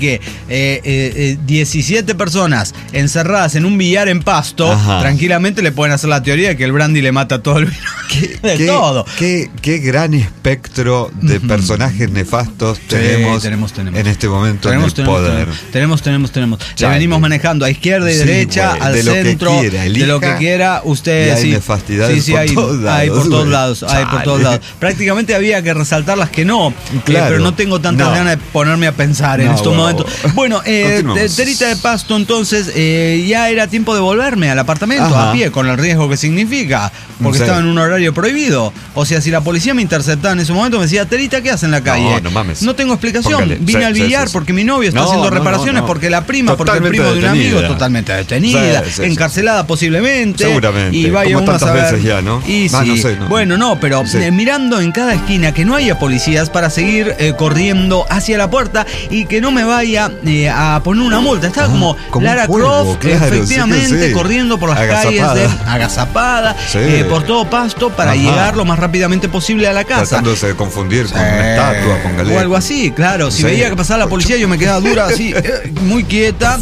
que 17 personas encerradas en un billar en Pasto, tranquilamente le pueden hacer la teoría de que el brandy le mata todo el vino. Todo. Qué gran espectro de personajes nefastos tenemos en este momento en el poder. Tenemos. Le venimos manejando a izquierda y derecha, al de centro, lo que quiera, de lo que quiera. Usted, y hay nefastidades por todos lados. Prácticamente había que resaltar las que no, pero no tengo tantas ganas de ponerme a pensar en estos momentos. Bueno, Terita de Pasto, entonces ya era tiempo de volverme al apartamento a pie, con el riesgo que significa, porque estaba en un horario prohibido. O sea, si la policía me interceptaba en ese momento, me decía, Terita, ¿qué hace en la calle? No mames. No tengo explicación. Vine al billar porque mi novio está haciendo reparaciones, porque la prima, porque el primo de un amigo, totalmente detenida, encarcelada posiblemente. Seguramente. Y vaya como uno a saber. Veces ya, ¿no? Y Bueno, pero mirando en cada esquina que no haya policías para seguir corriendo hacia la puerta y que no me vaya a poner una multa. Estaba como Lara Croft, efectivamente, corriendo por las calles agazapada, por todo Pasto, para llegar lo más rápidamente posible a la casa. Tratándose de confundir con una estatua, póngale. O algo así, claro. Si veía que pasaba la policía, yo me quedaba dura así, muy quieta,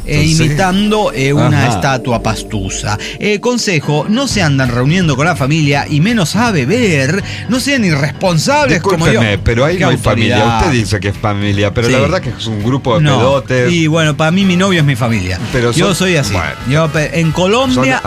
imitando una estatua pastusa. Consejo, no se andan reuniendo con la familia y menos a beber. No sean irresponsables como yo. Pero ahí no hay familia. Usted dice que es familia, pero la verdad que es un grupo de pedotes. Y bueno, para mí mi novio es mi familia. Pero yo soy así. Bueno, yo en Colombia,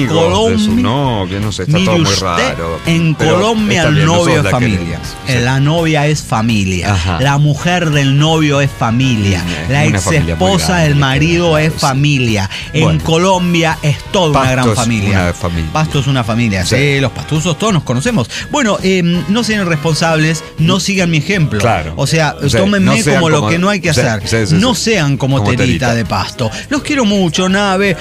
de su novia, no sé, está todo muy raro. En Colombia el novio es familia. La novia es familia. La mujer del novio es familia. La ex esposa del marido es familia. En Colombia es toda una gran familia. Pasto es una familia. Sí, los pastusos todos nos conocemos. Bueno, no sean irresponsables, no sigan mi ejemplo. Claro. O sea, tómenme como lo que no hay que hacer. No sean como Terita de Pasto. Los quiero mucho, Nave.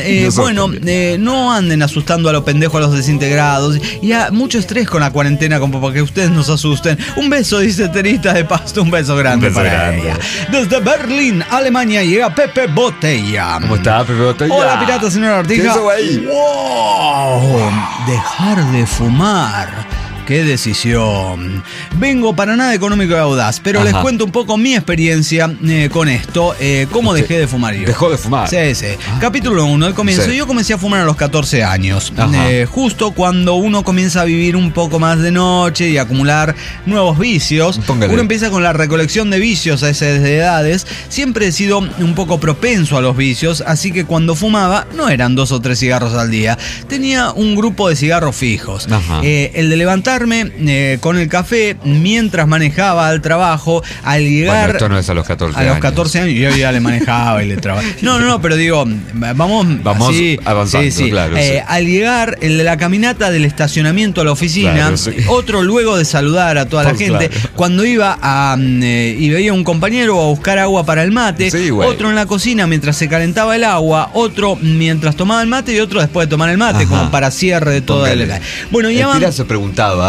No anden asustando a los pendejos, a los desintegrados. Y a mucho estrés con la cuarentena, como para que ustedes nos asusten. Un beso, dice Terita de Pasto, un beso grande para ella. Desde Berlín, Alemania, llega Pepe Botella. ¿Cómo está, Pepe Botella? Hola, pirata, señora Artija. ¿Qué hizo ahí? ¡Wow! Dejar de fumar. ¡Qué decisión! Vengo para nada económico y audaz, pero les cuento un poco mi experiencia con esto. ¿Cómo dejé de fumar yo? ¿Dejó de fumar? Sí. Capítulo 1, el comienzo. Yo comencé a fumar a los 14 años. Justo cuando uno comienza a vivir un poco más de noche y acumular nuevos vicios. Uno empieza con la recolección de vicios a esas edades. Siempre he sido un poco propenso a los vicios, así que cuando fumaba no eran 2 o 3 cigarros al día. Tenía un grupo de cigarros fijos. El de levantar con el café mientras manejaba al trabajo. Al llegar. Bueno, esto no es a los 14 años. A los 14 años yo ya le manejaba y le trabajaba. No, pero digo, vamos así, avanzando, sí. Claro. Al llegar, el de la caminata del estacionamiento a la oficina, otro luego de saludar a toda la gente. Claro. Cuando iba y veía un compañero a buscar agua para el mate, otro en la cocina mientras se calentaba el agua, otro mientras tomaba el mate y otro después de tomar el mate, como para cierre de toda la. Bueno, y se preguntaba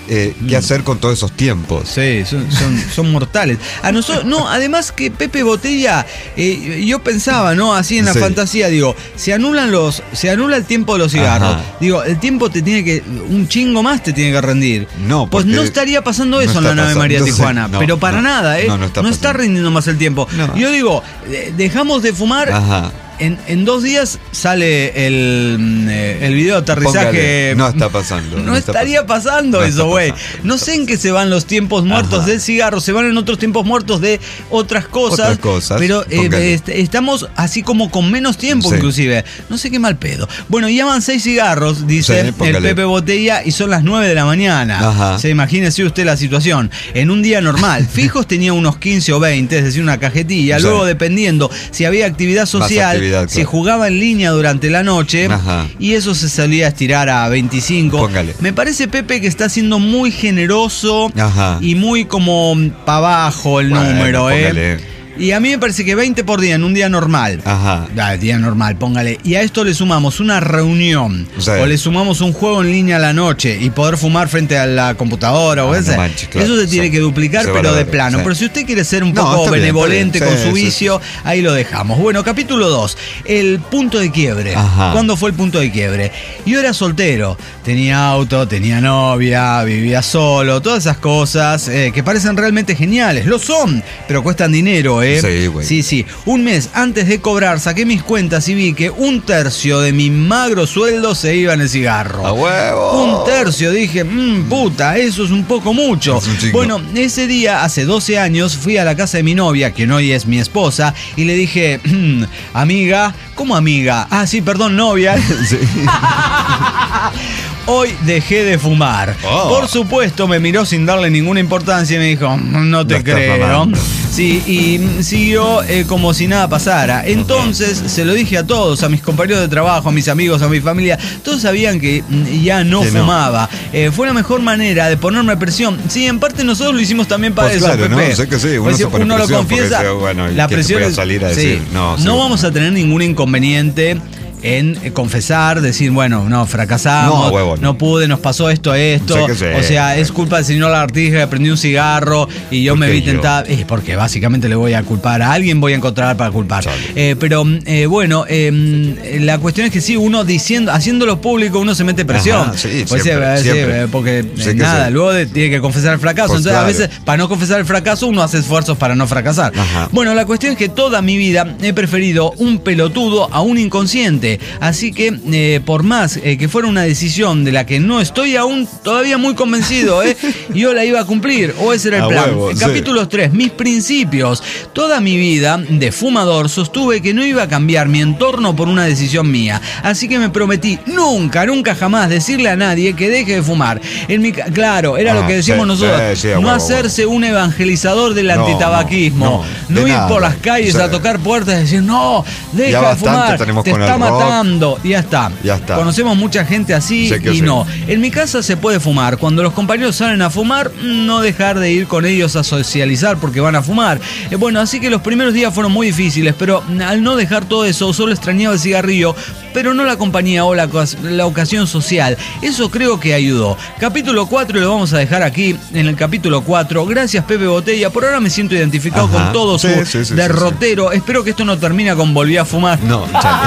qué hacer con todos esos tiempos. Sí, son mortales. A nosotros, no, además que Pepe Botella, yo pensaba, ¿no? Así en la fantasía, digo, se anula el tiempo de los cigarros. Ajá. Digo, el tiempo te tiene que, un chingo más te tiene que rendir. No, pues no estaría pasando eso en la nave María Tijuana, pero para nada, ¿eh? No está rindiendo más el tiempo. No. Yo digo, dejamos de fumar. Ajá. En 2 días sale el video de aterrizaje. Póngale, no está pasando. No estaría pasando eso, güey. No sé en qué se van los tiempos muertos del cigarro, se van en otros tiempos muertos de otras cosas. Pero estamos así como con menos tiempo, inclusive. No sé qué mal pedo. Bueno, llaman 6 cigarros, dice el Pepe Botella, y son las 9 de la mañana. Ajá. Se imagínese usted la situación. En un día normal, fijos tenía unos 15 o 20, es decir, una cajetilla. Luego, dependiendo si había actividad social, se jugaba en línea durante la noche. Ajá. Y eso se salía a estirar a 25. Póngale. Me parece, Pepe, que está siendo muy generoso. Ajá. Y muy como para abajo el número, póngale. Y a mí me parece que 20 por día en un día normal. Ajá. Día normal, póngale. Y a esto le sumamos una reunión. O le sumamos un juego en línea a la noche y poder fumar frente a la computadora o ese. Manches, claro. Eso se tiene que duplicar, pero de plano. Pero si usted quiere ser un poco benevolente con su vicio, ahí lo dejamos. Bueno, capítulo 2. El punto de quiebre. Ajá. ¿Cuándo fue el punto de quiebre? Yo era soltero. Tenía auto, tenía novia, vivía solo. Todas esas cosas que parecen realmente geniales. Lo son, pero cuestan dinero. Sí, güey. Sí. Un mes antes de cobrar saqué mis cuentas y vi que 1/3 de mi magro sueldo se iba en el cigarro. ¡A huevo! 1/3, dije, puta, eso es un poco mucho. Bueno, ese día, hace 12 años, fui a la casa de mi novia, que hoy es mi esposa, y le dije, amiga, ¿cómo amiga? Ah, sí, perdón, novia. Sí. Hoy dejé de fumar. Por supuesto, me miró sin darle ninguna importancia y me dijo, no te creo. Sí, y siguió como si nada pasara. Entonces se lo dije a todos, a mis compañeros de trabajo, a mis amigos, a mi familia. Todos sabían que ya no fumaba. Fue la mejor manera de ponerme presión. Sí, en parte nosotros lo hicimos también para eso, claro, Pepe. No, sé que sí, uno lo confiesa. Porque, bueno, la presión es salir a decir, no vamos a tener ningún inconveniente en confesar, decir, bueno, no, fracasamos, no pude, nos pasó esto. O sea, es culpa del señor Lagartija que prendió un cigarro y yo me vi tentado. Porque básicamente le voy a culpar a alguien, voy a encontrar para culpar. Pero bueno, la cuestión es que sí, uno haciéndolo público, uno se mete presión. Ajá, sí, pues siempre. Porque luego tiene que confesar el fracaso. Pues entonces, a veces, para no confesar el fracaso, uno hace esfuerzos para no fracasar. Ajá. Bueno, la cuestión es que toda mi vida he preferido un pelotudo a un inconsciente. Así que, por más que fuera una decisión de la que no estoy aún todavía muy convencido, yo la iba a cumplir, o ese era el plan. Capítulo 3, mis principios. Toda mi vida de fumador sostuve que no iba a cambiar mi entorno por una decisión mía. Así que me prometí nunca jamás decirle a nadie que deje de fumar. Claro, era lo que decimos nosotros. No hacerse un evangelizador del antitabaquismo. No ir por las calles a tocar puertas y decir, no, deja de fumar, te está matando. Ya está. Conocemos mucha gente así y no. En mi casa se puede fumar. Cuando los compañeros salen a fumar, no dejar de ir con ellos a socializar porque van a fumar. Bueno, así que los primeros días fueron muy difíciles, pero al no dejar todo eso, solo extrañaba el cigarrillo, pero no la compañía o la ocasión social. Eso creo que ayudó. Capítulo 4 lo vamos a dejar aquí. En el capítulo 4, gracias Pepe Botella. Por ahora me siento identificado con todo su derrotero. Espero que esto no termine con volví a fumar. No,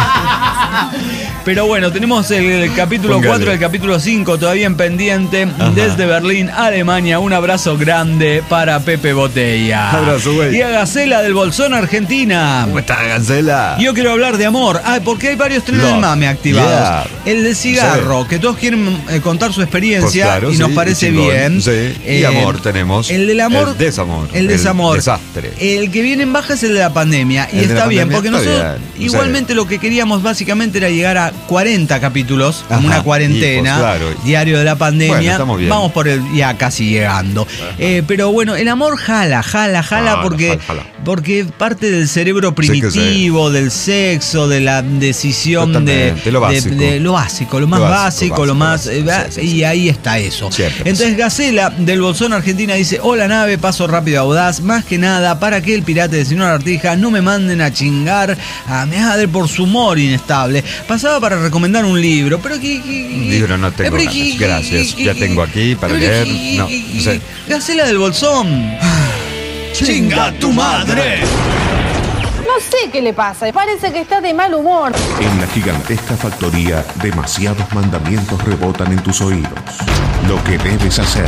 pero bueno, tenemos el capítulo 4 y el capítulo 5 todavía en pendiente. Desde Berlín, Alemania. Un abrazo grande para Pepe Botella. Abrazo, güey. Y a Gacela del Bolsón, Argentina. ¿Cómo está, Gacela? Yo quiero hablar de amor. Porque hay varios trenes del mame activados. El del cigarro, que todos quieren contar su experiencia, y nos parece bien. Y amor tenemos. El del amor. El desamor. El desamor. El desastre. El que viene en baja es el de la pandemia. Y está bien, porque nosotros igualmente lo que queríamos básicamente era llegar a 40 capítulos, como una cuarentena, diario de la pandemia. Bueno, vamos por ya casi llegando. Pero bueno, el amor jala porque parte del cerebro primitivo, del sexo, de la decisión de lo básico, lo más básico, lo más... y ahí está eso. Entonces Gacela del Bolsón, Argentina, dice: hola nave, paso rápido audaz, más que nada para que el pirata de señor Artija no me manden a chingar a mi madre por su humor inestable. agradable. Pasaba para recomendar un libro, pero un libro no tengo ganas. Gracias, ya tengo aquí para leer. No sé. Hacela del bolsón. ¡Chinga tu madre! No sé qué le pasa, parece que está de mal humor. En la gigantesca factoría, demasiados mandamientos rebotan en tus oídos. Lo que debes hacer,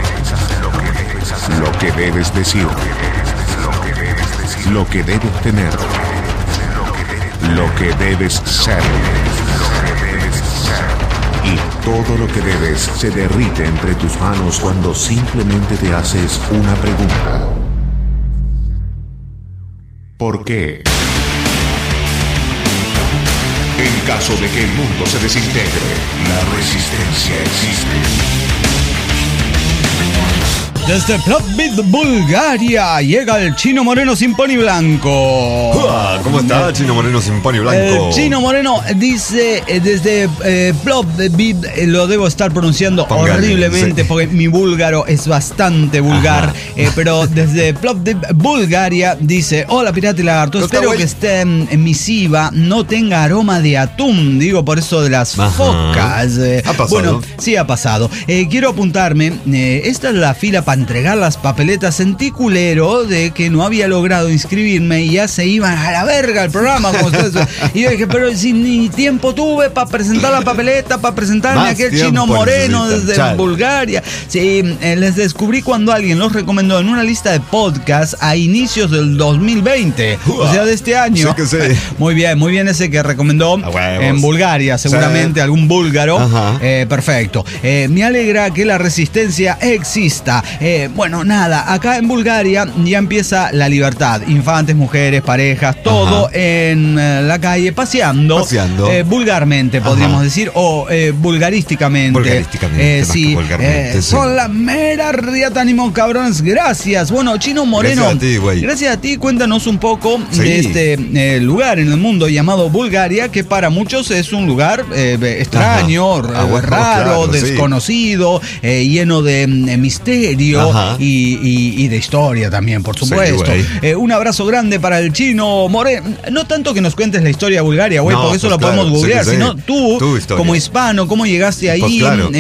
lo que debes decir, lo que debes tener, lo que debes ser. Y todo lo que debes se derrite entre tus manos cuando simplemente te haces una pregunta. ¿Por qué? En caso de que el mundo se desintegre, la resistencia existe. Desde Plovdiv, Bulgaria, llega el Chino Moreno sin poni blanco. ¿Cómo está el Chino Moreno sin poni blanco? El Chino Moreno dice desde Plovdiv, lo debo estar pronunciando horriblemente, sí, porque mi búlgaro es bastante vulgar, pero desde Plovdiv, Bulgaria, dice: hola Pirata y Lagarto, espero que esté emisiva, no tenga aroma de atún, digo por eso de las focas. ¿Ha pasado? Bueno, sí ha pasado. Quiero apuntarme, esta es la fila para entregar las papeletas. Sentí culero de que no había logrado inscribirme y ya se iban a la verga el programa, como ustedes. Y yo dije, pero si ni tiempo tuve para presentar la papeleta, para presentarme a aquel Chino Moreno desde Bulgaria. Sí, les descubrí cuando alguien los recomendó en una lista de podcasts a inicios del 2020, o sea, de este año. Sí que sí. Muy bien ese que recomendó en Bulgaria, seguramente algún búlgaro. Perfecto. Me alegra que la resistencia exista. Bueno, nada, acá en Bulgaria ya empieza la libertad. Infantes, mujeres, parejas, todo en la calle, paseando. Vulgarmente, podríamos decir, o vulgarísticamente. Sí, son la mera riata ánimo, cabrones. Gracias. Bueno, Chino Moreno, gracias a ti, cuéntanos un poco de este lugar en el mundo llamado Bulgaria, que para muchos es un lugar extraño, raro, desconocido, lleno de misterio y de historia también, por supuesto. Un abrazo grande para el Chino Moreno. No tanto que nos cuentes la historia de Bulgaria, güey, porque eso lo podemos googlear, sino tú, como hispano, cómo llegaste ahí,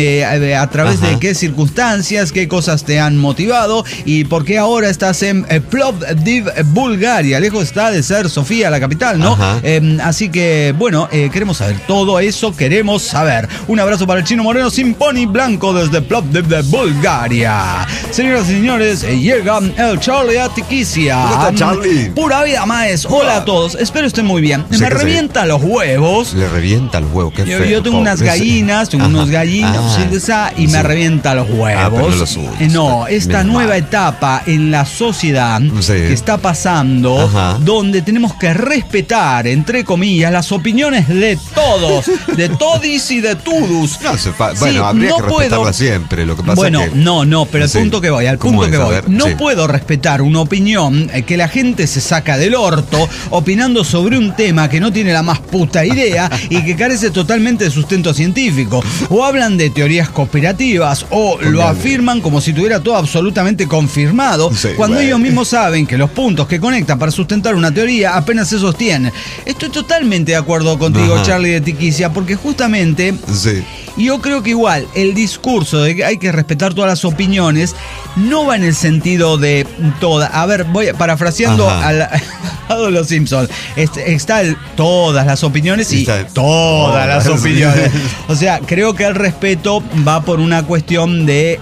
a través de qué circunstancias, qué cosas te han motivado y por qué ahora estás en Plovdiv, Bulgaria. Lejos está de ser Sofía, la capital, ¿no? Así que, bueno, queremos saber todo eso, queremos saber. Un abrazo para el Chino Moreno sin poni blanco desde Plovdiv, Bulgaria. Señoras y señores, llega el Charlie Atiquicia. ¿Cómo está, Charlie? Pura vida, maes. Hola a todos, espero estén muy bien. Me revienta los huevos. Le revienta los huevos, qué feo. Yo tengo unas gallinas, unos gallinos y me revienta los huevos. No, esta nueva etapa en la sociedad que está pasando, donde tenemos que respetar, entre comillas, las opiniones de todos, de todis y de tudus. Bueno, habría que respetarla siempre. Lo que pasa bueno, es que... no, pero al punto que voy. No puedo respetar una opinión que la gente se saca del orto opinando sobre un tema que no tiene la más puta idea y que carece totalmente de sustento científico. O hablan de teorías conspirativas o lo afirman como si tuviera todo absolutamente confirmado, cuando ellos mismos saben que los puntos que conectan para sustentar una teoría apenas se sostienen. Estoy totalmente de acuerdo contigo, Charlie de Tiquicia, porque justamente yo creo que igual el discurso de que hay que respetar todas las opiniones no va en el sentido de toda. A ver, voy parafraseando a los Simpsons. Está todas las opiniones y todas las opiniones. O sea, creo que el respeto va por una cuestión de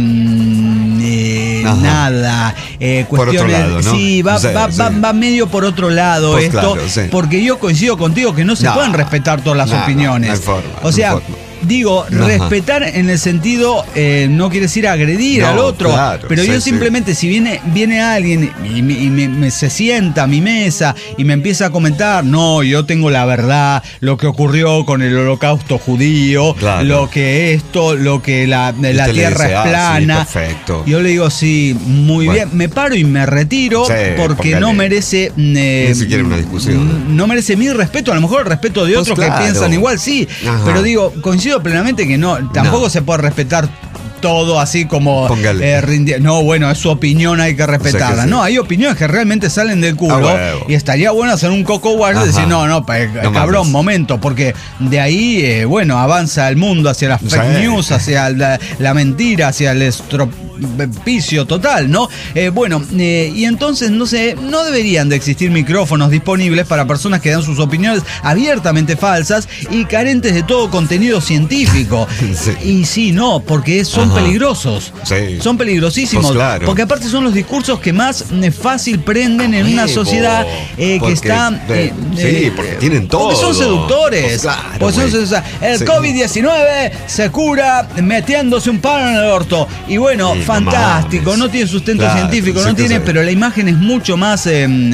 nada. Cuestiones, por otro lado, ¿no? Sí, va medio por otro lado pues esto. Claro, porque yo coincido contigo que no se pueden respetar todas las opiniones. No hay forma, o sea, digo, respetar en el sentido, no quiere decir agredir al otro, pero yo simplemente, si viene alguien y se sienta a mi mesa y me empieza a comentar, no, yo tengo la verdad, lo que ocurrió con el holocausto judío, lo que lo que la tierra es plana, perfecto. Yo le digo, sí, muy bien, me paro y me retiro porque no merece ni siquiera una discusión. No merece mi respeto, a lo mejor el respeto de otros que piensan igual, pero digo, coincido plenamente que tampoco se puede respetar todo así como no, bueno, es su opinión, hay que respetarla. O sea que no, hay opiniones que realmente salen del culo y estaría bueno hacer un Coco Wash y decir, no, cabrón, momento, porque de ahí, bueno, avanza el mundo hacia las fake news, hacia la mentira, hacia el estropicio total, ¿no? Y entonces, no sé, no deberían de existir micrófonos disponibles para personas que dan sus opiniones abiertamente falsas y carentes de todo contenido científico. Y sí, no, porque son peligrosos. Sí. Son peligrosísimos. Pues claro. Porque aparte son los discursos que más fácil prenden en una sociedad que está... porque tienen todo. Porque son seductores. Pues claro, el COVID-19 se cura metiéndose un palo en el orto. Y bueno, fantástico. No tiene sustento científico, no tiene, pero la imagen es mucho más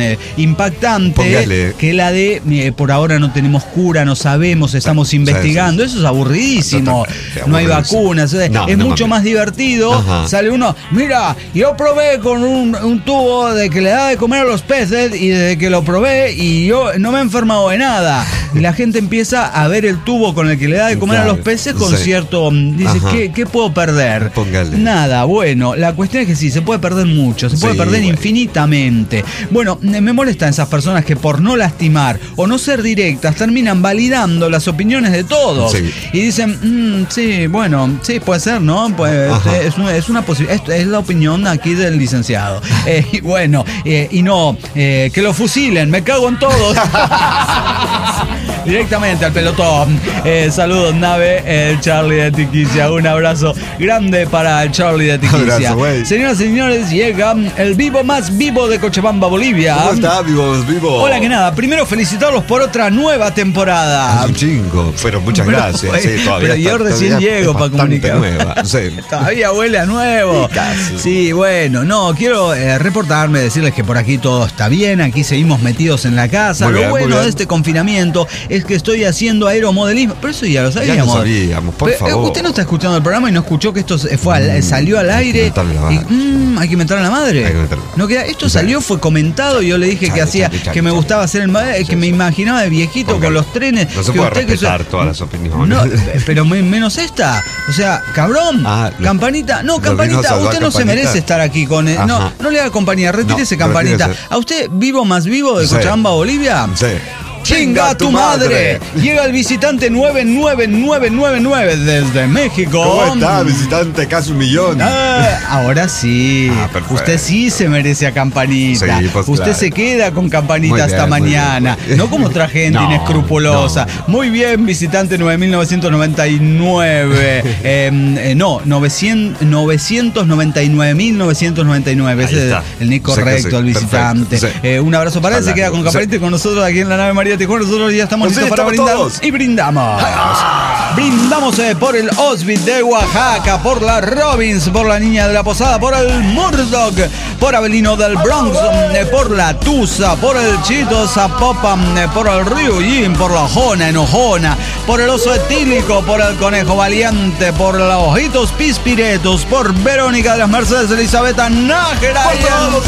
impactante que la de por ahora no tenemos cura, no sabemos, estamos investigando. Eso es aburridísimo. No hay vacunas. Es mucho más divertido. Sale uno, mira, yo probé con un tubo de que le da de comer a los peces y desde que lo probé y yo no me he enfermado de nada. Y la gente empieza a ver el tubo con el que le da de comer a los peces con cierto... Dice, ¿qué puedo perder? Nada, bueno, la cuestión es que sí, se puede perder mucho, se puede perder infinitamente. Bueno, me molestan esas personas que por no lastimar o no ser directas terminan validando las opiniones de todos. Y dicen, sí, bueno, sí, puede ser, ¿no? Pues, es una posibilidad, es la opinión aquí del licenciado. Y bueno, y no, que lo fusilen, me cago en todos. Directamente al pelotón. Saludos, nave, el Charlie de Tiquicia. Un abrazo grande para el Charlie de Tiquicia. Señoras y señores, llega el vivo más vivo de Cochabamba, Bolivia. ¿Cómo está, vivo? Hola, que nada. Primero, felicitarlos por otra nueva temporada. Un chingo, pero muchas gracias. Pero yo recién llego para comunicar. Nueva. Todavía huele a nuevo. Sí, bueno, no, quiero reportarme, decirles que por aquí todo está bien. Aquí seguimos metidos en la casa. Lo bueno de este confinamiento es que estoy haciendo aeromodelismo. Pero eso ya lo sabíamos. Ya lo sabíamos, por favor. Usted no está escuchando el programa y no escuchó que esto salió al aire. Hay que meter a la madre. No queda, esto salió, fue comentado y yo le dije que me gustaba hacer que me imaginaba de viejito con los trenes. No se puede respetar todas las opiniones. No, pero menos esta. O sea, cabrón, campanita. No, campanita, usted no se merece estar aquí con no le haga compañía, retírese, campanita. ¿A usted vivo más vivo de Cochabamba, Bolivia? Sí. ¡Chinga tu madre! Llega el visitante 99999 desde México. ¿Cómo está, visitante? Casi 1 millón. Ahora sí. Usted sí se merece a campanita. Sí, pues usted se queda con campanita hasta mañana. No como otra gente inescrupulosa. Muy bien, visitante 9999. 999.999. Ese es el nick correcto, el visitante. Un abrazo para él. Se queda con campanita y con nosotros aquí en la nave María Tijuana. Nosotros ya estamos listos para brindar. Y brindamos. Brindamos por el Osbit de Oaxaca, por la Robbins, por la Niña de la Posada, por el Murdoch, por Avelino del Bronx, por la Tusa, por el Chito Zapopan, por el Ryujin, por la Jona Enojona, por el Oso Etílico, por el Conejo Valiente, por los Ojitos Pispiretos, por Verónica de las Mercedes, Elizabeth Nájera y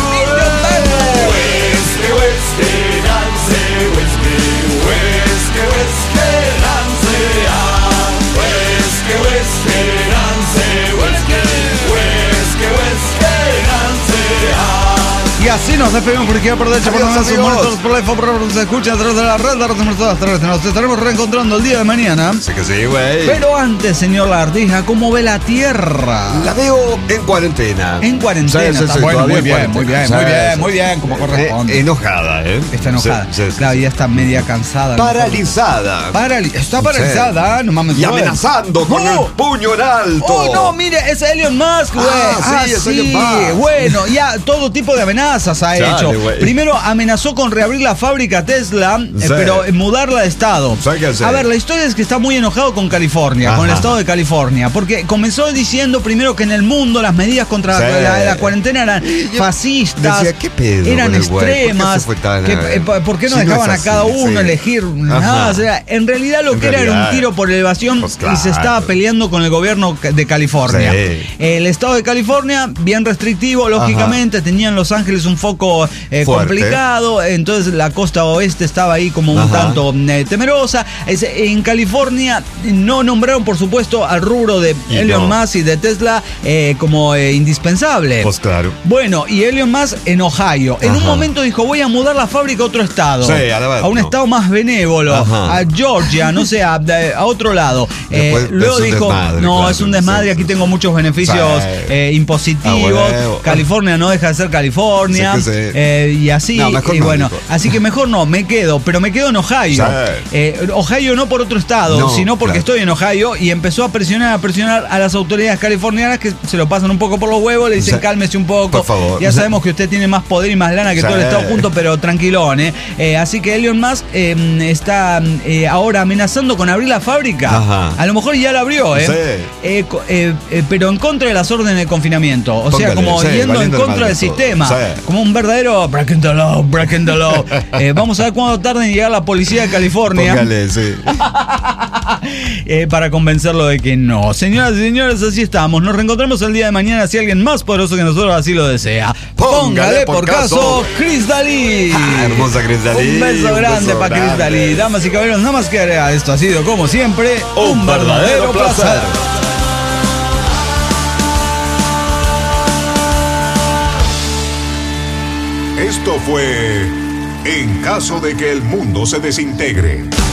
y así nos despedimos porque ya por derecha por los muertos por la info se escucha a través de la red de todas las nos estaremos reencontrando el día de mañana. Sí que sí, güey. Pero antes, señor Lardija, ¿cómo ve la tierra? La veo en cuarentena. En cuarentena. Sí, bueno, muy bien, como corresponde. Enojada, Está enojada. Claro, ya está media cansada. Paralizada. Está paralizada, no mames. Y amenazando con el puño en alto. Oh, no, mire, es Elon Musk, güey. Es Elon Musk. Bueno, ya todo tipo de amenazas ha hecho. Primero amenazó con reabrir la fábrica Tesla, pero mudarla de estado. A ver, la historia es que está muy enojado con California, con el estado de California, porque comenzó diciendo primero que en el mundo las medidas contra la cuarentena eran fascistas, decía, ¿qué pedo eran extremas, ¿por qué no dejaban a cada uno elegir nada? O sea, en realidad lo que era un tiro por elevación y se estaba peleando con el gobierno de California. El estado de California, bien restrictivo, lógicamente, tenía en Los Ángeles un foco poco complicado, entonces la costa oeste estaba ahí como un tanto temerosa. En California no nombraron, por supuesto, al rubro de Elon Musk y de Tesla como indispensable. Pues claro. Bueno, y Elon Musk en Ohio. En un momento dijo, voy a mudar la fábrica a otro estado. Sí, a un estado más benévolo. A Georgia, no sé, a otro lado. Luego dijo, es un desmadre, aquí tengo muchos beneficios impositivos. California no deja de ser California. Y así. Y bueno, así que mejor no, me quedo. Pero me quedo en Ohio. Ohio no por otro estado, sino porque estoy en Ohio. Y empezó a presionar a las autoridades californianas, que se lo pasan un poco por los huevos, le dicen cálmese un poco. Por favor. Ya sabemos que usted tiene más poder y más lana que todo el estado junto, pero tranquilón. Así que Elon Musk está ahora amenazando con abrir la fábrica. A lo mejor ya la abrió, pero en contra de las órdenes de confinamiento. O sea, como yendo en contra del sistema. Como un verdadero breaking the law. Vamos a ver cuándo tarda en llegar la policía de California. Póngale, para convencerlo de que no. Señoras y señores, así estamos. Nos reencontramos el día de mañana si alguien más poderoso que nosotros así lo desea. Póngale por caso Chris Daly. Hermosa Chris Daly. Un beso grande para Chris Daly. Damas y caballeros, nada más que agregar. Esto ha sido, como siempre, un verdadero placer. Esto fue En caso de que el mundo se desintegre.